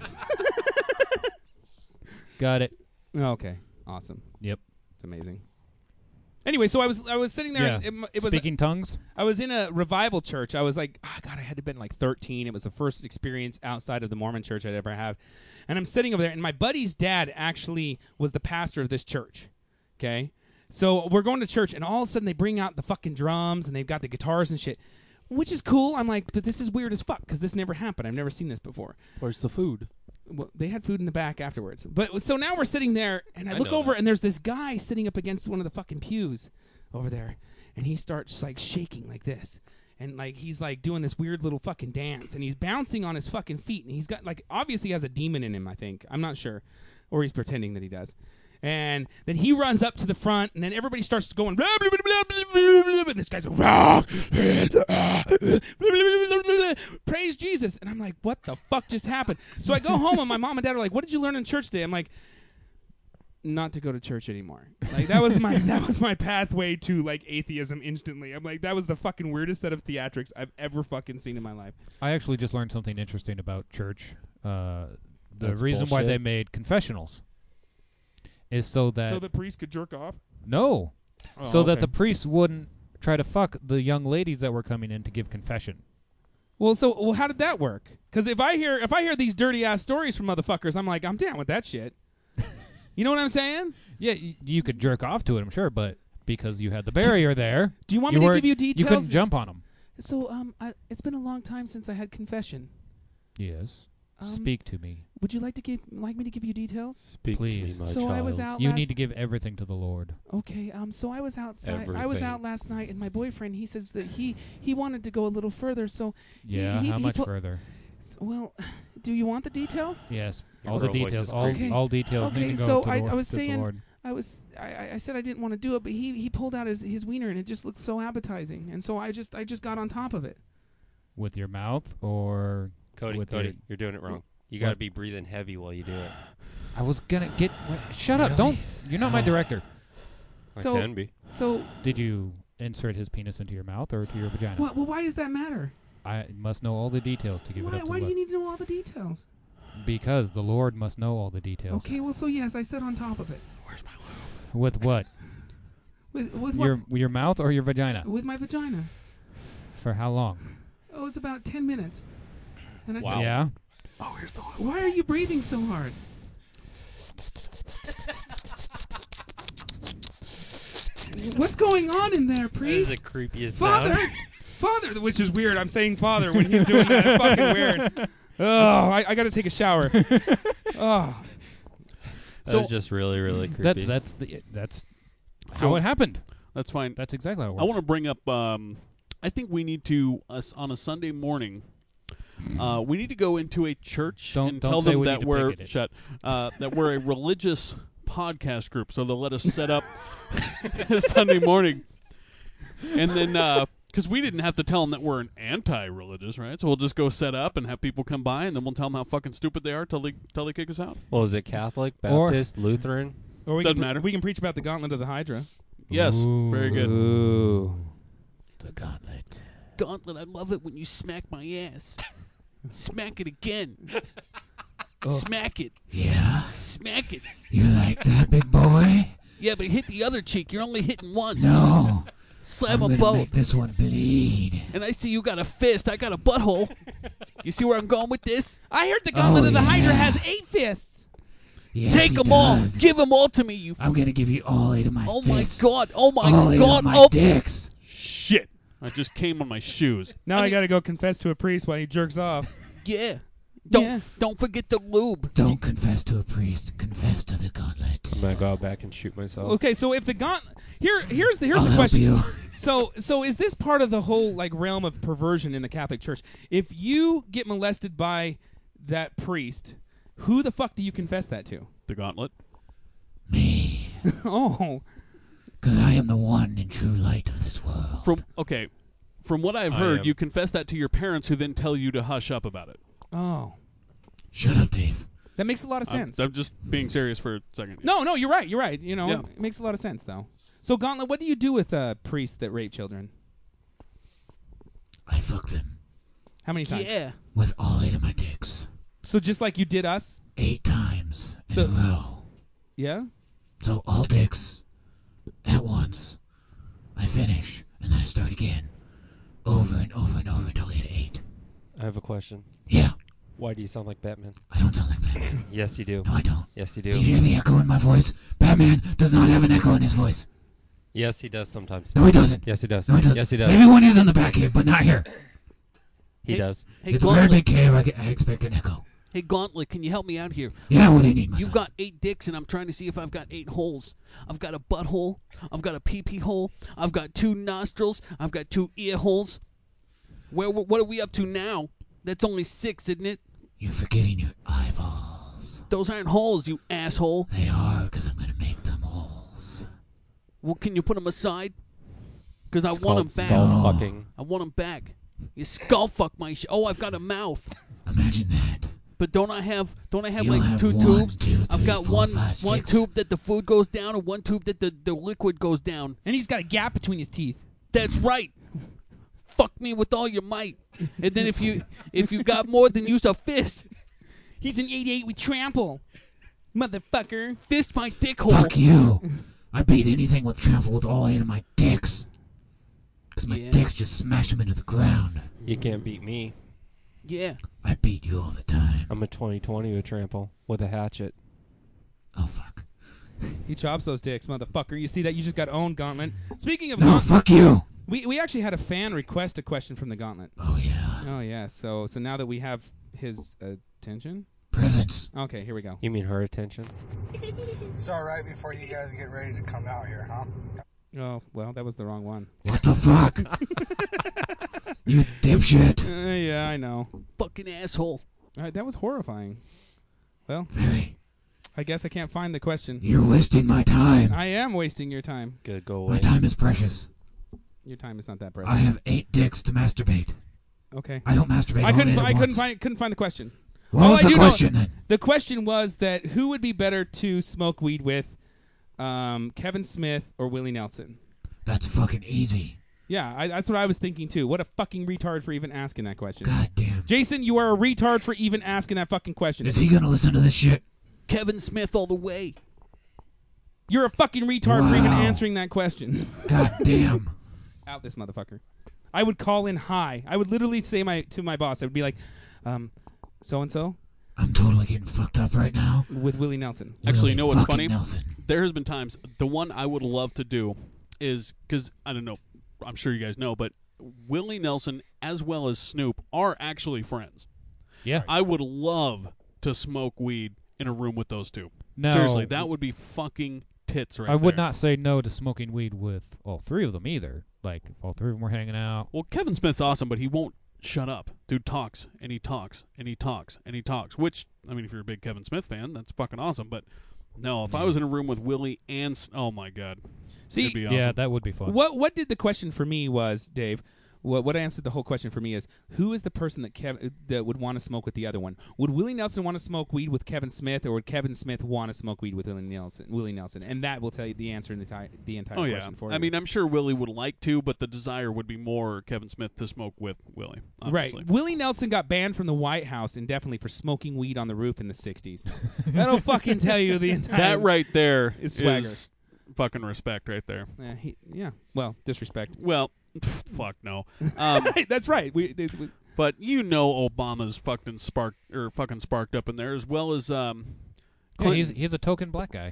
Got it. Okay, awesome. Yep. It's amazing. Anyway, so I was sitting there. Yeah. And it was Speaking tongues. I was in a revival church. I was like, oh, God, I had to have been like 13. It was the first experience outside of the Mormon church I'd ever have. And I'm sitting over there, and my buddy's dad actually was the pastor of this church. Okay? So we're going to church, and all of a sudden they bring out the fucking drums, and they've got the guitars and shit, which is cool. I'm like, but this is weird as fuck, because this never happened. I've never seen this before. Where's the food? Well, they had food in the back afterwards. But so now we're sitting there, and I look know over, that. and there's this guy sitting up against one of the fucking pews over there, and he starts like shaking like this, and like he's like doing this weird little fucking dance, and he's bouncing on his fucking feet, and he's got like obviously has a demon in him. I think, I'm not sure, or he's pretending that he does. And then he runs up to the front, and then everybody starts going, blah, blah, blah, blah, blah, blah, blah, and this guy's like, praise Jesus. And I'm like, what the fuck just happened? So I go home, and my mom and dad are like, what did you learn in church today? I'm like, not to go to church anymore. Like that was my pathway to like atheism instantly. I'm like, that was the fucking weirdest set of theatrics I've ever fucking seen in my life. I actually just learned something interesting about church. The That's reason why bullshit. they made confessionals is so that So the priest could jerk off? no, Oh, so that okay. the priests wouldn't try to fuck the young ladies that were coming in to give confession. Well, how did that work? Because if I hear these dirty ass stories from motherfuckers, I'm like, I'm down with that shit. You know what I'm saying? Yeah, you could jerk off to it, I'm sure, but because you had the barrier there, Do you want me to weren't- give you you details? couldn't jump on them. So, it's been a long time since I had confession. Yes. Um, Speak to me. Would you like me to give you details? Speak Please. to me, my So child. I was out. You last need to give everything to the Lord. Okay. So I was outside. I was Everything. out last night, and my boyfriend. He says that he wanted to go a little further. So Yeah, he how much put- further? well, do you want the details? Yes, Your all the girl voice details. is All, creepy. all details Okay, need to go so to the I Lord, was to the saying- Lord. I said I didn't want to do it, but he pulled out his wiener, and it just looked so appetizing, and so I just got on top of it. With your mouth or Cody, with Cody, your- you're doing it wrong. You What? got to be breathing heavy while you do it. I was gonna get. Shut up! Don't. You're not my director. So I can be. so Did you insert his penis into your mouth or to your vagina? what? Well, why does that matter? I must know all the details to give it Why up to why the do you Lord. need to know all the details? Because the Lord must know all the details. Okay, well, so yes, I sit on top of it. With what? With what? Your mouth or your vagina? With my vagina. For how long? Oh, it's about 10 minutes. And I Wow. said, Yeah. why are you breathing so hard? What's going on in there, That is priest? the creepiest Father! sound. Father! Which is weird. I'm saying father when he's doing that. It's fucking weird. Oh, I got to take a shower. Oh, That So- was just really, really creepy. That's So- how it happened. That's fine. That's exactly how it works. I want to bring up. I think we need to on a Sunday morning. We need to go into a church Don't and tell say them we that need to we're picket it. that we're a religious podcast group, so they'll let us set up Sunday morning, and then because we didn't have to tell them that we're an anti-religious, right? So we'll just go set up and have people come by, and then we'll tell them how fucking stupid they are till they kick us out. Well, is it Catholic, Or- Baptist, Lutheran? or we Doesn't can matter. We can preach about the Gauntlet of the Hydra. Yes, very good. Ooh. The gauntlet. Gauntlet, I love it when you smack my ass. Smack it again. Oh. Smack it. Yeah, Smack it. you like that, big boy? Yeah, but hit the other cheek. You're only hitting one. No, Slam them both. this one bleed. And I see you got a fist. I got a butthole. You see where I'm going with this? I heard the Gauntlet Oh, of the Hydra yeah. has 8 fists. Yes, Take he them all. does. Give them all to me, you. I'm gonna give you all 8 of my Oh fists. my god. Oh my all 8 god. of my Oh dicks. shit! I just came on my shoes. Now I got to go confess to a priest while he jerks off. Yeah. Yeah. Don't forget the lube. Don't confess to a priest. Confess to the gauntlet. I'm gonna go out back and shoot myself. Okay, so if the Gauntlet here's the I'll help question. you. So is this part of the whole like realm of perversion in the Catholic Church? If you get molested by that priest, who the fuck do you confess that to? The gauntlet. Me. Oh, Because I am the one and true light of this world. From what I've I heard, am. you confess that to your parents, who then tell you to hush up about it. oh, Shut up, Dave. that makes a lot of sense. I'm just being serious for a second. No, you're right. You're right. You know, Yeah. it makes a lot of sense though. So Gauntlet, what do you do with priests that rape children? I fuck them How many times? Yeah. with all 8 of my dicks. So just like you did us? 8 times in So- a row. Yeah. So all dicks at once. I finish, and then I start again. Over and over and over until I hit 8. I have a question. Yeah, Why do you sound like Batman? I don't sound like Batman. Yes, you do. No, I don't. Yes, you Do you do. hear the echo in my voice? Batman does not have an echo in his voice. Yes, he does sometimes. No, he doesn't. Yes, he does. No, he doesn't. Yes, he does. Maybe one is in the back cave, but not here. He does. Hey, It's a very Gauntlet. big cave. I expect an echo. Hey, Gauntlet, can you help me out here? Yeah, what do you need, my You've son? got 8 dicks, and I'm trying to see if I've got 8 holes. I've got a butthole. I've got a pee-pee hole. I've got 2 nostrils. I've got 2 ear holes. What are we up to now? That's only 6, isn't it? You're forgetting your eyeballs. Those aren't holes, you asshole. They are, because I'm going to make them holes. Well, can you put them aside? Because I It's want them called back. skull No. fucking. I want them back. You skull fuck my shit. Oh, I've got a mouth. Imagine that. But don't I have You'll like have 2 1, tubes? 2, I've 3, got 4, one 5, one 6. tube that the food goes down and one tube that the liquid goes down. And he's got a gap between his teeth. That's right. Fuck me with all your might. And then if you got more than use a fist. He's an 88 with trample. Motherfucker. Fist my dick hole. Fuck you. I beat anything with trample with all 8 of my dicks. Because my Yeah. dicks just smash them into the ground. You can't beat me. Yeah. I beat you all the time. I'm a 2020 with trample with a hatchet. Oh, fuck. He chops those dicks, motherfucker. You see that? You just got owned, Gauntlet. Speaking of No, Gauntlet, fuck you. we actually had a fan request a question from the Gauntlet. Oh, yeah. Oh, yeah. So now that we have his attention. Presents. Okay, here we go. You mean her attention? So right before you guys get ready to come out here, huh? Oh, well, that was the wrong one. What the fuck? You dipshit. Yeah, I know. Fucking asshole. All right, that was horrifying. Well, Very. I guess I can't find the question. You're wasting my time. I am wasting your time. Good, go My away. time is precious. Your time is not that I precious. have 8 dicks to masturbate. Okay. I don't masturbate. I all couldn't. 8 at I couldn't once. find the question. What all was I the do know- question then? The question was that who would be better to smoke weed with, Kevin Smith or Willie Nelson? That's fucking easy. Yeah, that's what I was thinking too. What a fucking retard for even asking that question. God damn. Jason, you are a retard for even asking that fucking question. Is he gonna listen to this shit? Kevin Smith all the way. You're a fucking retard for even Wow. answering that question. God damn. Out this motherfucker. I would call in high. I would literally say to my boss, I would be like, so and so I'm totally getting fucked up right now. with Willie Nelson. Actually, Willie you know what's fucking funny? Nelson. There has been times, the one I would love to do is, because, I don't know, I'm sure you guys know, but Willie Nelson as well as Snoop are actually friends. Yeah. I would love to smoke weed in a room with those two. No, Seriously, that would be fucking tits right I would there. not say no to smoking weed with all three of them either. Like, if all three of them were hanging out. Well, Kevin Smith's awesome, but he won't shut up. Dude talks, and he talks, and he talks, and he talks, which, I mean, if you're a big Kevin Smith fan, that's fucking awesome, but no, if I was in a room with Willie and... Oh, my God. See, It'd be awesome. Yeah, that would be fun. What did the question for me was, Dave? What answered the whole question for me is, who is the person that would want to smoke with the other one? Would Willie Nelson want to smoke weed with Kevin Smith, or would Kevin Smith want to smoke weed with Willie Nelson? And that will tell you the answer in the entire Oh, yeah. question for you. I mean, I'm sure Willie would like to, but the desire would be more Kevin Smith to smoke with Willie, obviously. Right. Willie Nelson got banned from the White House indefinitely for smoking weed on the roof in the 60s. That'll fucking tell you the entire... That right there is swagger. is fucking respect right there. Yeah. Well, disrespect. Well, fuck no. That's right. But you know Obama's fucking sparked up in there, as well as Yeah, Clinton. he's a token black guy.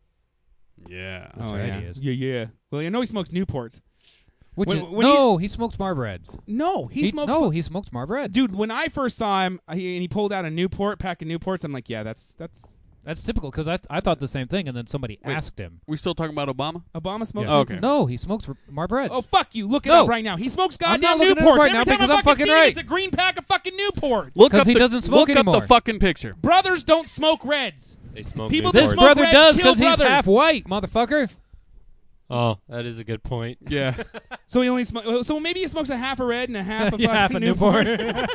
Yeah. Oh, right, yeah. he is. Yeah. Well, I know he smokes Newports. Which When- is, when no, he smokes Marv Reds. No, he smokes... he smokes Marv Reds. Dude, when I first saw him, and he pulled out a Newport, pack of Newports, I'm like, yeah, that's That's typical, because I thought the same thing, and then somebody Wait. asked him. We still talking about Obama? Obama smokes. Yeah. Okay. No, he smokes Marv Reds. Oh, fuck you. Look it No. up right now. He smokes I'm goddamn not looking it Newports. up right now Every time because I I'm fucking see it, right. it's a green pack of fucking Newports. Look 'Cause up he the, doesn't smoke look up anymore. the fucking picture. Brothers don't smoke Reds. They smoke People Newport. that This smoke brother Reds does kill because he's brothers. half white, motherfucker. Oh, that is a good point. Yeah. So he only so maybe he smokes a half a Red and a half a Yeah, half fucking a Newport. Newport.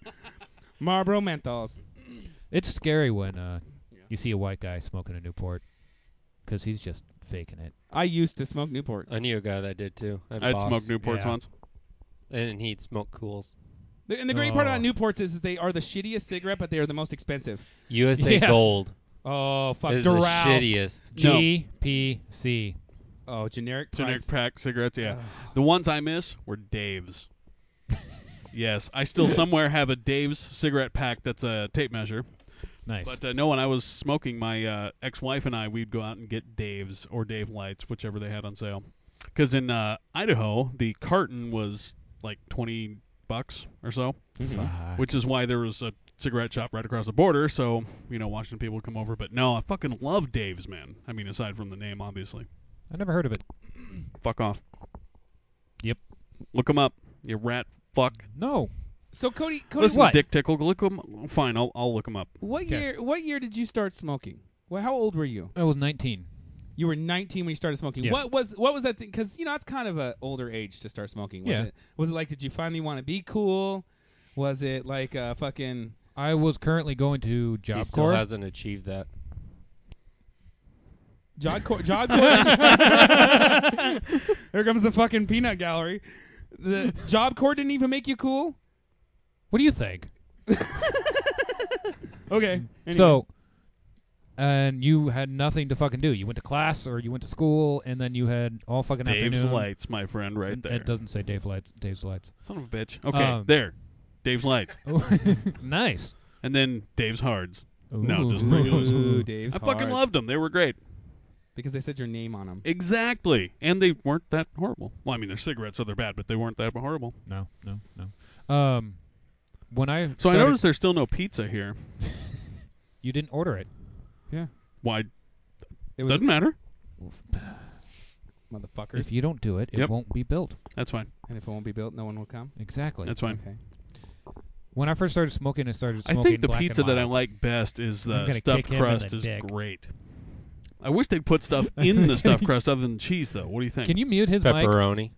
Marlboro Menthols. It's scary when you see a white guy smoking a Newport, because he's just faking it. I used to smoke Newports. I knew a guy that did too. I had a I'd boss, smoked Newports Yeah. once. and he'd smoke Cools. And the great part about Newports is that they are the shittiest cigarette, but they are the most expensive. USA Yeah. Gold Oh, fuck. is the Doral. shittiest. No. GPC. Oh, generic price. Generic pack cigarettes, yeah. The ones I miss were Dave's. Yes, I still somewhere have a Dave's cigarette pack that's a tape measure. Nice. But no, when I was smoking, my ex-wife and I, we'd go out and get Dave's or Dave Lights, whichever they had on sale. Because in Idaho, the carton was like $20 or so, Fuck. which is why there was a cigarette shop right across the border. So, Washington people would come over. But no, I fucking love Dave's, man. I mean, aside from the name, obviously. I never heard of it. Fuck off. Yep. Look them up, you rat fuck. No. So Cody, Listen, what? Dick Tickle, look 'em. Fine, I'll look them up. what Okay. year did you start smoking? Well, how old were you? I was 19. You were 19 when you started smoking. Yes. What was that thing? Because it's kind of an older age to start smoking. Was Yeah. it like, did you finally want to be cool? Was it like fucking? I was currently going to Job He still Corps. hasn't achieved that. Jog Corps. Here comes the fucking peanut gallery. The Job Corps didn't even make you cool. What do you think? Okay. Anyway. So, and you had nothing to fucking do. You went to class or you went to school, and then you had all fucking Dave's afternoon. Lights, my friend, right there. It doesn't say Dave's Lights. Son of a bitch. Okay, Um, there. Dave's Lights. Nice. And then Dave's Hards. Ooh. No, just regular. Ooh, Dave's I fucking Hards. loved them. They were great. because they said your name on them. Exactly. And they weren't that horrible. Well, I mean, they're cigarettes, so they're bad, but they weren't that horrible. No. When I So started, I noticed there's still no pizza here. you didn't order it. Yeah, Why? it was Doesn't matter. motherfuckers. If you don't do it, it Yep. won't be built. That's fine. And if it won't be built, no one will come. Exactly. That's fine. Okay. When I first started smoking, I started I smoking think the Black pizza and that I Milds. like best is I'm the gonna stuffed kick him in crust the is dick. great. I wish they'd put stuff in the stuffed crust other than cheese, though. What do you think? Can you mute his mic? Pepperoni.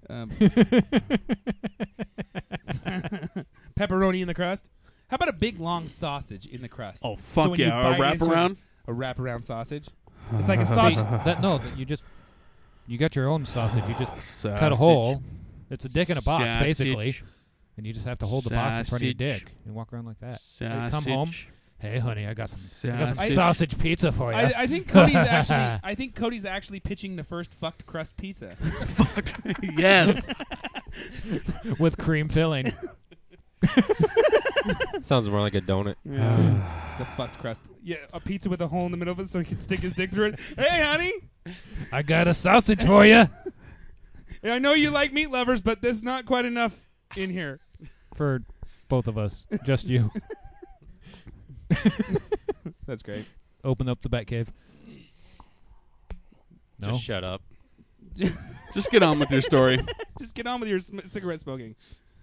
Pepperoni in the crust. How about a big long sausage in the crust? Oh, So fuck when you yeah. bite A into wraparound? A wraparound sausage. It's like a sausage. You got your own sausage. You just cut a hole. It's a dick in a box, Sausage. basically. And you just have to hold the box in front of your Sausage. dick and walk around like that. Sausage. You come home. Hey, honey, I got some Sausage. sausage pizza for you. I think Cody's actually. I think Cody's actually pitching the first fucked crust pizza. Yes. with cream filling. Sounds more like a donut. The fucked crust. Yeah, a pizza with a hole in the middle of it so he can stick his dick through it. Hey, honey. I got a sausage for you. I know you like meat lovers, but there's not quite enough in here. For both of us, just you. That's great. open up the Batcave? No. Just shut up. Just get on with your story. Just get on with your cigarette smoking.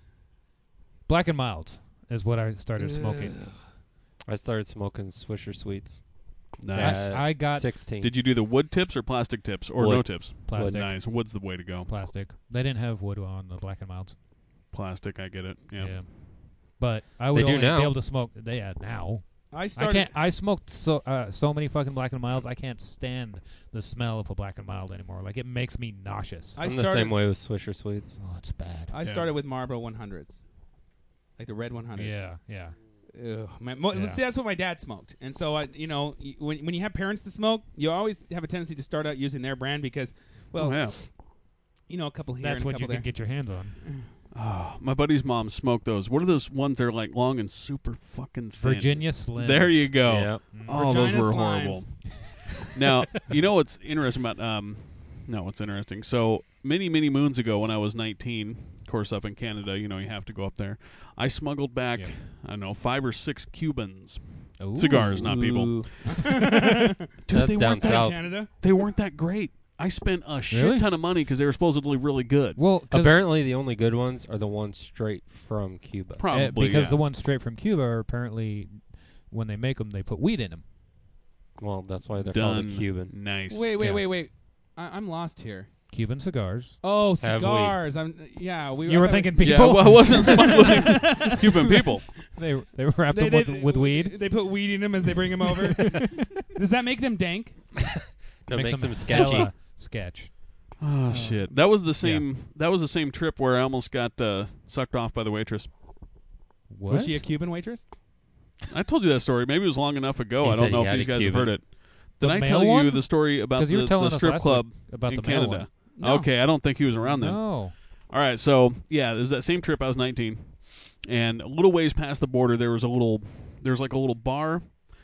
Black and Milds is what I started smoking. I started smoking Swisher Sweets. Nice. I got 16. Did you do the wood tips or plastic tips or Wood. no tips? plastic. Nice. Wood's the way to go. Plastic. They didn't have wood on the Black and Milds. Plastic, I get it. Yeah. But I would They do only now. be able to smoke. Now. I I started. can't. I smoked so many fucking Black and Milds. I can't stand the smell of a Black and Mild anymore. Like it makes me nauseous. I I'm the started. same way with Swisher Sweets. Oh, it's bad. I started with Marlboro 100s, like the red 100s. Yeah. Ugh, Yeah. See, that's what my dad smoked, and so when you have parents that smoke, you always have a tendency to start out using their brand because, well, yeah. a couple here. That's and a what couple you there. can get your hands on. Oh, my buddy's mom smoked those. What are those ones that are like long and super fucking thin? Virginia Slims. There you go. Yep. Oh, those Virginia were Slimes. horrible. Now, you know what's interesting about no, what's interesting. So many moons ago, when I was 19, of course, up in Canada, you have to go up there. I smuggled back, I don't know, 5 or 6 Cubans, Ooh. cigars, not people. Ooh. Dude, That's they down weren't that, south. Canada. they weren't that great. I spent a shit Really? ton of money because they were supposedly really good. Well, Apparently, the only good ones are the ones straight from Cuba. Probably because yeah. the ones straight from Cuba are apparently, when they make them, they put weed in them. Well, that's why they're called a Done. Cuban. Nice. Wait. Yeah. I'm lost here. Cuban cigars. Oh, Have cigars. You were thinking people? Yeah, well, I wasn't smuggling Cuban people. They wrapped them with weed. They put weed in them as they bring them over. Does that make them dank? No, makes them them sketchy. hella sketch. Oh shit! That was the same. That was the same trip where I almost got sucked off by the waitress. What? Was she a Cuban waitress? I told you that story. Maybe it was long enough ago. He I said don't know he if had these a guys have Cuban. heard it. Did The I male tell you one? the story about 'Cause you were telling the us strip last club week about in the male Canada? one. No. Okay, I don't think he was around then. No. All right, so yeah, there's that same trip. I was 19, and a little ways past the border, there was like a little bar,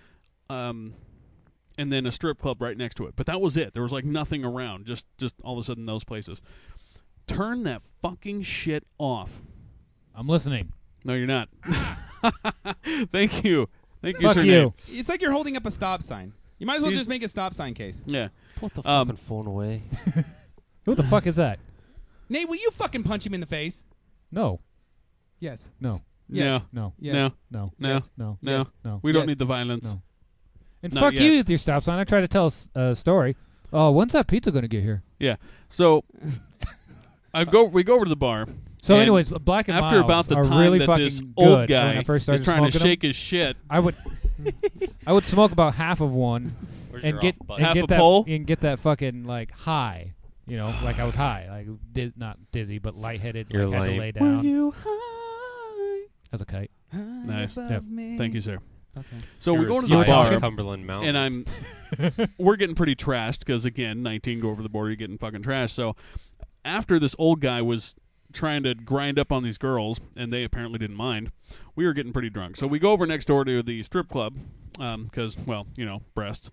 and then a strip club right next to it. But that was it. There was like nothing around. Just all of a sudden those places. Turn that fucking shit off. I'm listening. No, you're not. Thank you, Fuck Sir you. Nate. It's like you're holding up a stop sign. You might as well He's- just make a stop sign case. Yeah. Put the Um, fucking phone away. Who the fuck is that? Nate, will you fucking punch him in the face? No. Yes. No. Yes. No. Yes. No. No. No. Yes. No. No. Yes. No. We don't Yes. need the violence. No. And Not fuck yet. you with your stop sign. I tried to tell a story. Oh, when's that pizza going to get here? Yeah. So we go over to the bar. So, and anyways, Black and after about Milds the are time really that fucking this good. old When guy I first is started trying to smoking shake his shit, I would smoke about half of one Where's and your get off button? and Half get a that pole? and get that fucking like high. You know, like I was high, like not dizzy, but lightheaded. You're like had to lame. lay were down you high? as a kite. Nice. Yep. Thank you, sir. Okay. So we You're go as to the high as bar, the Cumberland Mountains. and we're getting pretty trashed because again, 19, go over the border, you're getting fucking trashed. So after this old guy was trying to grind up on these girls, and they apparently didn't mind, we were getting pretty drunk. So we go over next door to the strip club because, well, breasts.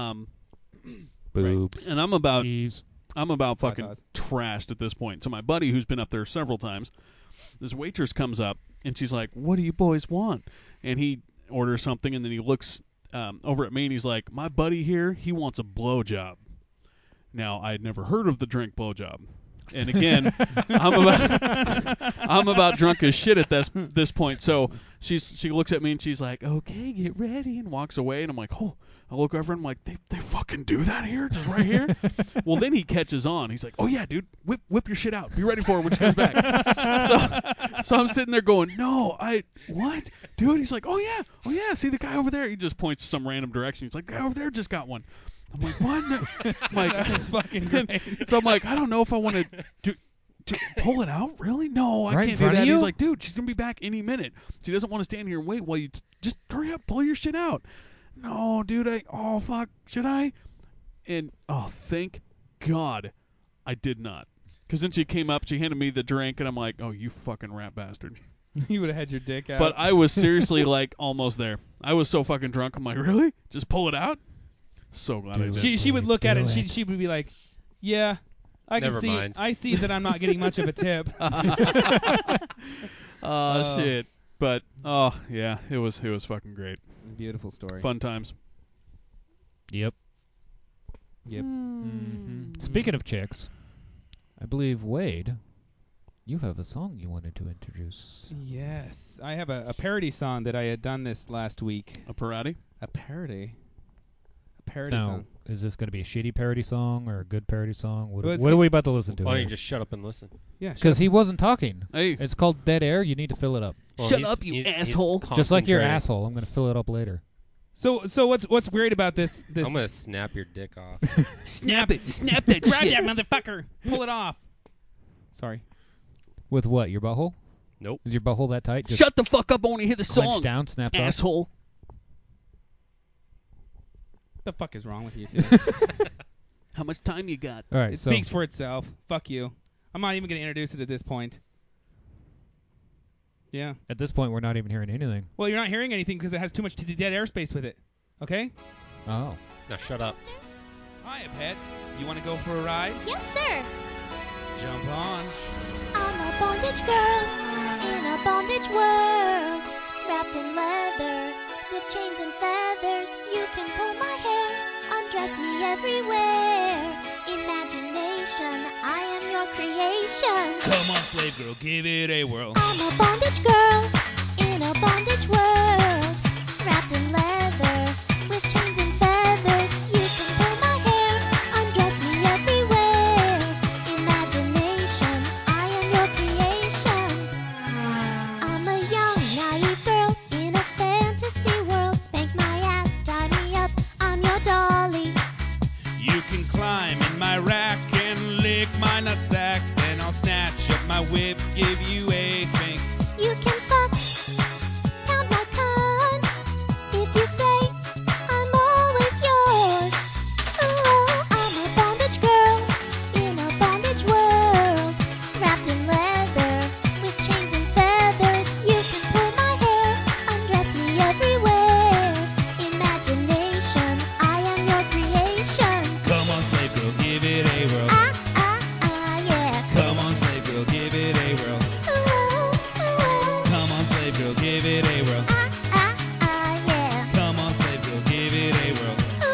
Boobs. And I'm about Ease. fucking Tatas. trashed at this point. So my buddy, who's been up there several times, this waitress comes up and she's like, "What do you boys want?" And he orders something, and then he looks over at me and he's like, "My buddy here, he wants a blowjob." Now I had never heard of the drink blowjob, and again, I'm about drunk as shit at this point. So she looks at me and she's like, "Okay, get ready," and walks away. And I'm like, "Oh." I look over and I'm like, they fucking do that here? Just right here? Well, then he catches on. He's like, "Oh, yeah, dude, whip your shit out. Be ready for her when she comes back." So I'm sitting there going, "No, what? Dude?" He's like, "Oh, yeah, see the guy over there?" He just points some random direction. He's like, "The guy over there just got one." I'm like, "What?" No. I'm like, That's fucking great. so I'm like, "I don't know if I want to pull it out, really? No, I Right in can't do front of that." you? He's like, "Dude, she's going to be back any minute. She doesn't want to stand here and wait while you just hurry up, pull your shit out." "No, dude, oh, fuck, should I?" And, oh, thank God I did not. Because then she came up, she handed me the drink, and I'm like, "Oh, you fucking rat bastard." You would have had your dick out. But I was seriously, like, almost there. I was so fucking drunk, I'm like, "Really? Just pull it out?" So glad I Do did. she would look at it and Do it. she would be like, "Yeah, I can Never see. mind. I see that I'm not getting much of a tip." Oh, shit. But, oh, yeah, it was fucking great. Beautiful story. Fun times. Yep. Yep. Speaking of chicks, I believe, Wade, you have a song you wanted to introduce. Yes. I have a parody song that I had done this last week. A parody? A parody? A parody Now, song. is this going to be a shitty parody song or a good parody song? What, Well, it's what are good- we about to listen to? Why don't you just shut up and listen? Yeah. Because he wasn't talking. Hey, It's called Dead Air. You need to fill it up. Well, Shut he's- up, you he's asshole. Just like your concentrating. asshole. I'm going to fill it up later. So what's great about this? I'm gonna snap your dick off. snap it. Snap that Grab shit. that motherfucker. Pull it off. Sorry. With what? Your butthole? Nope. Is your butthole that tight? Just Shut the fuck up. I want to hear the clenched song. down, snaps off? Asshole. What the fuck is wrong with you two? How much time you got? All right, It so speaks for itself. Fuck you. I'm not even going to introduce it at this point. Yeah. at this point, we're not even hearing anything. Well, you're not hearing anything because it has too much dead airspace with it. Okay? Oh. Now shut up. Hiya, pet. You want to go for a ride? Yes, sir. Jump on. I'm a bondage girl in a bondage world, wrapped in leather with chains and feathers. You can pull my hair, undress me everywhere. Imagination, I am your creation. Come on, slave girl, give it a whirl. I'm a bondage girl in a bondage world, wrapped in leather with chains and feathers. You can pull my hair, undress me everywhere. Imagination, I am your creation. I'm a young, naive girl in a fantasy world. Spank my ass, tie me up, I'm your dolly. You can climb in my rack and lick my nutsack. Then I'll snatch up my whip, give you a spank. You can fuck, count my cunt. If you say I'm always yours. Ooh, I'm a bondage girl in a bondage world, wrapped in leather with chains and feathers. You can pull my hair, undress me everywhere. Imagination, I am your creation. Come on, slave girl, give it a whirl. Yeah. Come on, slave girl, give it a whirl. Ooh, Come on, slave girl, give it a whirl. yeah. Come on, slave girl, give it a whirl.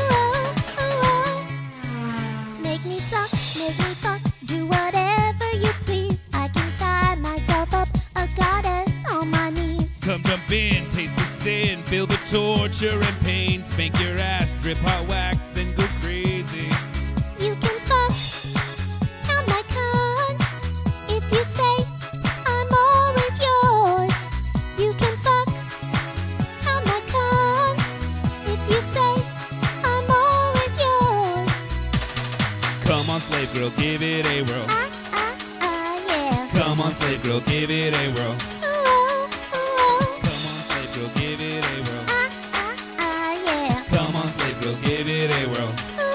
Make me suck, make me fuck, do whatever you please. I can tie myself up, a goddess on my knees. Come jump in, taste the sin, feel the torture and pain. Spank your ass, drip hot wax, and go crazy. You can fuck, count my cunt. If you say I'm always yours. You can fuck, count my cunt. If you say I'm always yours. Come on, slave girl, give it a whirl. Yeah. Come on, slave girl, give it a whirl. Ooh, Come on, slave girl, give it a whirl. yeah. Come on, slave girl, give it a whirl.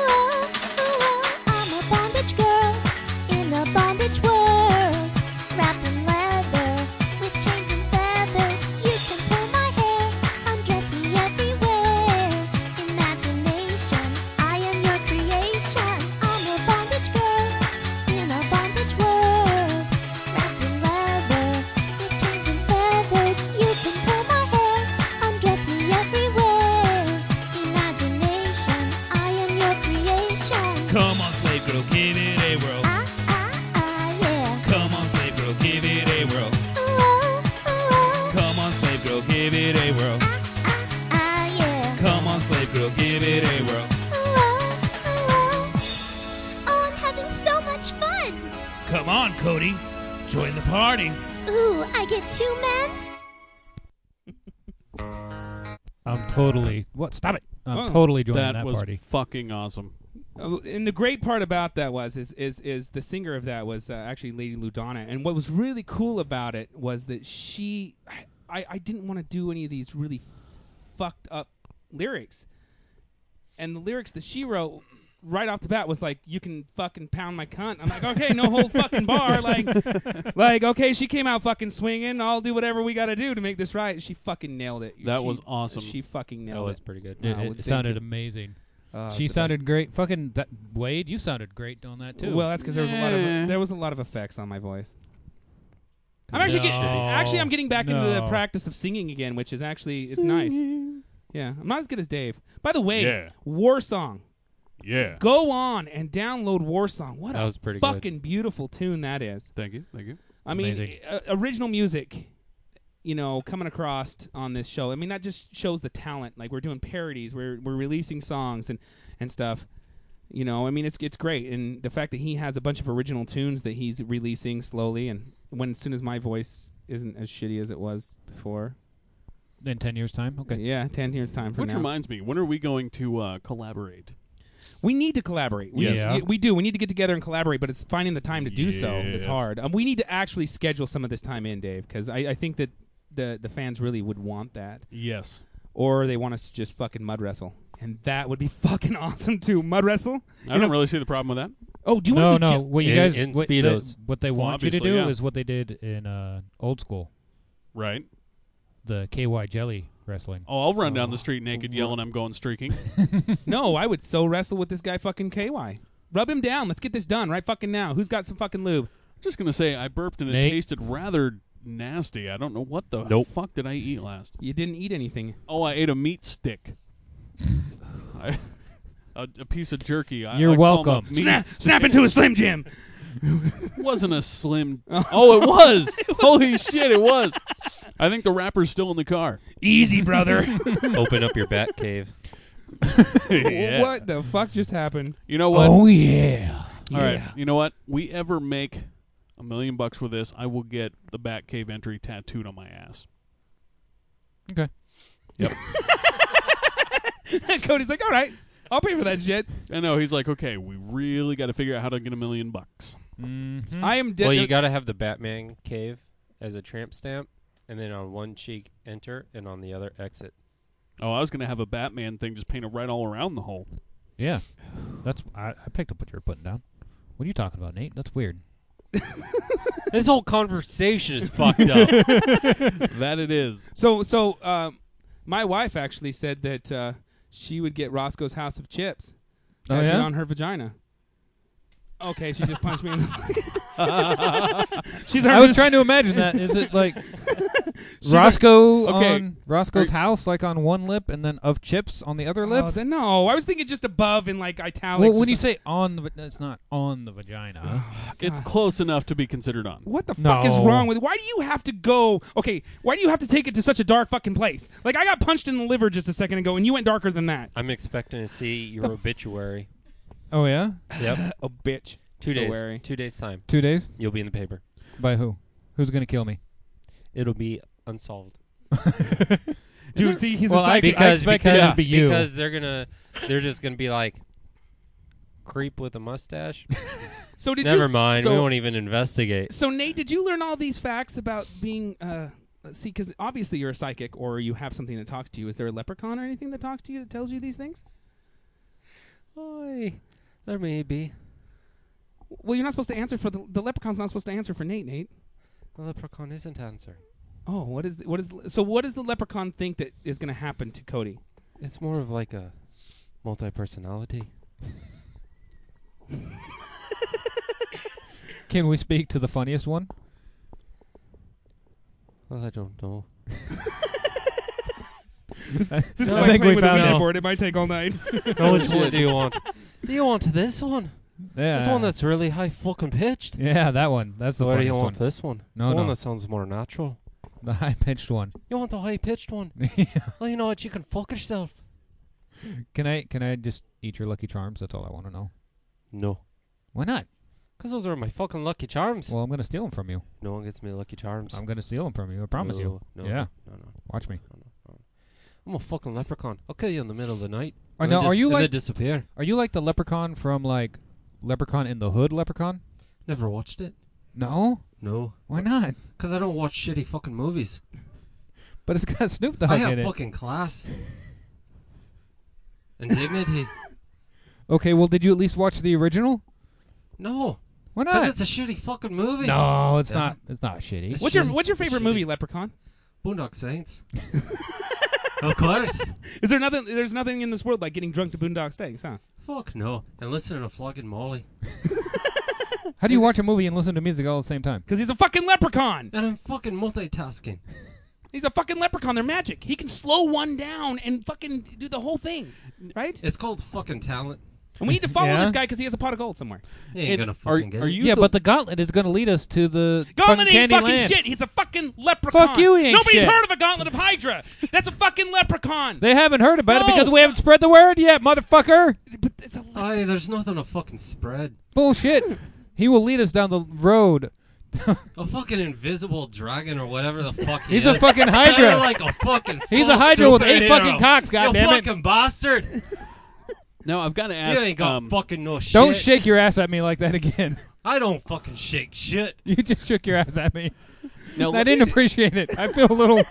I'm a bondage girl in a bondage world, wrapped in leather with chains and feathers. You can pull my hair, undress me everywhere. Imagination, I am your creation. I'm a bondage girl in a bondage world, wrapped in leather with chains and feathers. You can pull my hair, undress me everywhere. Imagination, I am your creation. Come on, slave girl, give it a whirl. Yeah. Come on, slave girl, give it a whirl. Come on, slave girl, give it a whirl. Yeah. Come on, slave girl, give it a whirl. Oh, I'm having so much fun. Come on, Cody, join the party. Ooh, I get 2 men. I'm totally... What? Stop it. I'm Oh, totally joining That that was party. fucking awesome. And the great part about that is the singer of that was actually Lady Ludana. And what was really cool about it was that I didn't want to do any of these really fucked up lyrics. And the lyrics that she wrote right off the bat was like, you can fucking pound my cunt. I'm like, okay, no whole fucking bar. Like, okay, she came out fucking swinging. I'll do whatever we got to do to make this right. She fucking nailed it. That was awesome. She fucking That nailed was it. pretty good. It, Oh, it thank sounded you. amazing. It's She the sounded great. Fucking Wade, you sounded great on that too. Well, that's because there was a lot of effects on my voice. I'm actually No. I'm getting back into the No. practice of singing again, which is it's nice. Yeah, I'm not as good as Dave. By the way, Yeah. War Song. Yeah. Go on and download War Song. What That a was pretty good. fucking beautiful tune that is. Thank you. Thank you. I mean, Amazing. original music, coming across on this show. I mean, that just shows the talent. Like, we're doing parodies, we're releasing songs and stuff. I mean, it's great. And the fact that he has a bunch of original tunes that he's releasing slowly, and as soon as my voice isn't as shitty as it was before. In 10 years' time? Okay. Yeah, 10 years time from Which now. reminds me, when are we going to collaborate? We need to collaborate. Yes. Yeah. We do. We need to get together and collaborate, but it's finding the time to do so that's Yes. hard. We need to actually schedule some of this time in, Dave, because I think that the fans really would want that. Yes. Or they want us to just fucking mud wrestle. And that would be fucking awesome, too. Mud wrestle? I don't really see the problem with that. Oh, do you No, want to no. What you In- guys in what Speedos. what they Well, want you to obviously, do yeah. is what they did in old school, Right. the KY Jelly wrestling. Oh, I'll run down the street naked yelling I'm going streaking. No, I would so wrestle with this guy fucking KY. Rub him down. Let's get this done right fucking now. Who's got some fucking lube? I'm just going to say I burped and it Nate? tasted rather nasty. I don't know what the fuck did I eat last. You didn't eat anything. Oh, I ate a meat stick. A piece of jerky. You're I call 'em a welcome. meat Snap into a Slim Jim. wasn't a slim. Oh, it was. Holy shit, it was. I think the rapper's still in the car. Easy, brother. Open up your bat cave. Yeah. What the fuck just happened? You know what? Oh yeah. All right. You know what? We ever make $1 million with this, I will get the Batcave entry tattooed on my ass. Okay. Cody's like, all right, I'll pay for that shit. I know. He's like, okay, we really got to figure out how to get $1 million. Mm-hmm. I am dead. Well, you got to have the Batman cave as a tramp stamp, and then on one cheek enter, and on the other exit. Oh, I was going to have a Batman thing just painted right all around the hole. Yeah. That's I picked up what you were putting down. What are you talking about, Nate? That's weird. This whole conversation is fucked up. That it is. So, my wife actually said that she would get Roscoe's House of Chips Oh, tattooed yeah? on her vagina. Okay, she just punched me in the She's I was trying to imagine that. Is it like Roscoe okay. on Roscoe's house, like on one lip, and then of chips on the other lip? Oh, then no, I was thinking just above in like italics. Well, or when you something. say on the, it's not on the vagina. It's close enough to be considered on. What the fuck is No. wrong with? Why do you have to go? Okay, why do you have to take it to such a dark fucking place? Like I got punched in the liver just a second ago, and you went darker than that. I'm expecting to see your obituary. Oh yeah, Yep. Oh, bitch. 2 days. Obituary. 2 days time. 2 days. You'll be in the paper. By who? Who's gonna kill me? It'll be unsolved. Dude, see, he's Well, a psychic. Because expect it to be you. because they're just gonna be like creep with a mustache. So did Never you? mind. So, We won't even investigate. So Nate, did you learn all these facts about being? Let's see, because obviously you're a psychic, or you have something that talks to you. Is there a leprechaun or anything that talks to you that tells you these things? Oy, there may be. Well, you're not supposed to answer for the leprechaun's not supposed to answer for Nate. Nate. The leprechaun isn't answer. Oh, what is what does the leprechaun think that is going to happen to Cody? It's more of like a multi-personality. Can we speak to the funniest one? Well, I don't know. This is I like think playing we with a found Ouija out. board. It might take all night. Which one do you want? Do you want this one? Yeah, This one that's really high fucking pitched? yeah, that one. That's the Or do you funniest want one. this one? No, the one no. that sounds more natural. The high pitched one. You want the high pitched one? Well, you know what? You can fuck yourself. Can I just eat your Lucky Charms? That's all I want to know. No. Why not? Because those are my fucking Lucky Charms. Well, I'm gonna steal them from you. No one gets me Lucky Charms. I'm gonna steal them from you. I promise you. No, Yeah. No. Watch me. I'm a fucking leprechaun. I'll kill you in the middle of the night. I And know. then Are you and then like? disappear? Are you like the leprechaun from like Leprechaun in the Hood? Leprechaun? Never watched it. No. No. Why not? Because I don't watch shitty fucking movies. But it's got Snoop Dogg I in have it. fucking class. And dignity. Okay. Well, did you at least watch the original? No. Why Because not? it's a shitty fucking movie. No, it's Yeah. not. It's not shitty. It's What's your shitty. favorite Shitty. movie, Leprechaun? Boondock Saints. Of course. Is there nothing? There's nothing in this world like getting drunk to Boondock Saints, huh? Fuck no. And listening to Flogging Molly. How do you watch a movie and listen to music all at the same time? Because he's a fucking leprechaun. And I'm fucking multitasking. He's a fucking leprechaun. They're magic. He can slow one down and fucking do the whole thing, right? It's called fucking talent. And we need to follow Yeah. this guy because he has a pot of gold somewhere. He ain't And gonna fucking get are it. you Yeah, the- but the gauntlet is going to lead us to the Gauntlet ain't fucking fucking Candyland. shit. He's a fucking leprechaun. Fuck you, he ain't Nobody's shit. heard of a Gauntlet of Hydra. That's a fucking leprechaun. They haven't heard about it No. because we haven't spread the word yet, motherfucker. But it's a Aye, there's nothing to fucking spread. Bullshit. He will lead us down the road. A fucking invisible dragon or whatever the fuck he He's is. a fucking Sounded Hydra. like a fucking He's full a Hydra with 8 superhero. fucking cocks, You goddammit. fucking bastard. Now I've got to You ask. ain't got fucking no shit. Don't shake your ass at me like that again. I don't fucking shake shit. You just shook your ass at me. Now, I didn't appreciate it. I feel a little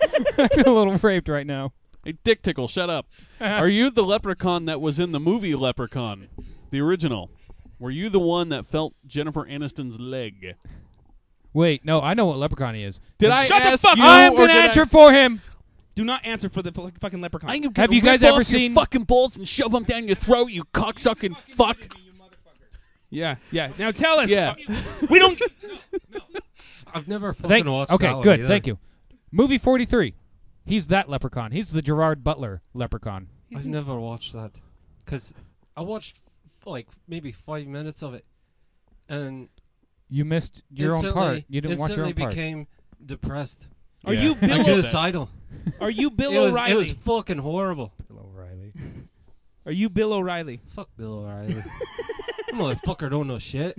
raped right now. Hey, Dick Tickle, shut up. Are you the leprechaun that was in the movie Leprechaun, the original? Were you the one that felt Jennifer Aniston's leg? Wait, no, I know what leprechaun he is. Did I Shut the ask fuck you, up! I am or going to did answer for him. Do not answer for the fucking leprechaun. I'm gonna Have you guys rip ever off your seen- fucking balls and shove them down your throat, you cocksucking fuck? Yeah. Now tell us. Yeah. We don't. I've never fucking watched Okay, that one good. either. Thank you. Movie 43. He's that leprechaun. He's the Gerard Butler leprechaun. I've never watched that. Because I watched like maybe 5 minutes of it. And You missed your own part. You didn't watch your own instantly part. became depressed. Are Yeah. you Bill? I'm suicidal. Are you Bill It O'Reilly? was fucking horrible. O'Reilly. Are you Bill O'Reilly? Fuck Bill O'Reilly. That motherfucker don't know shit.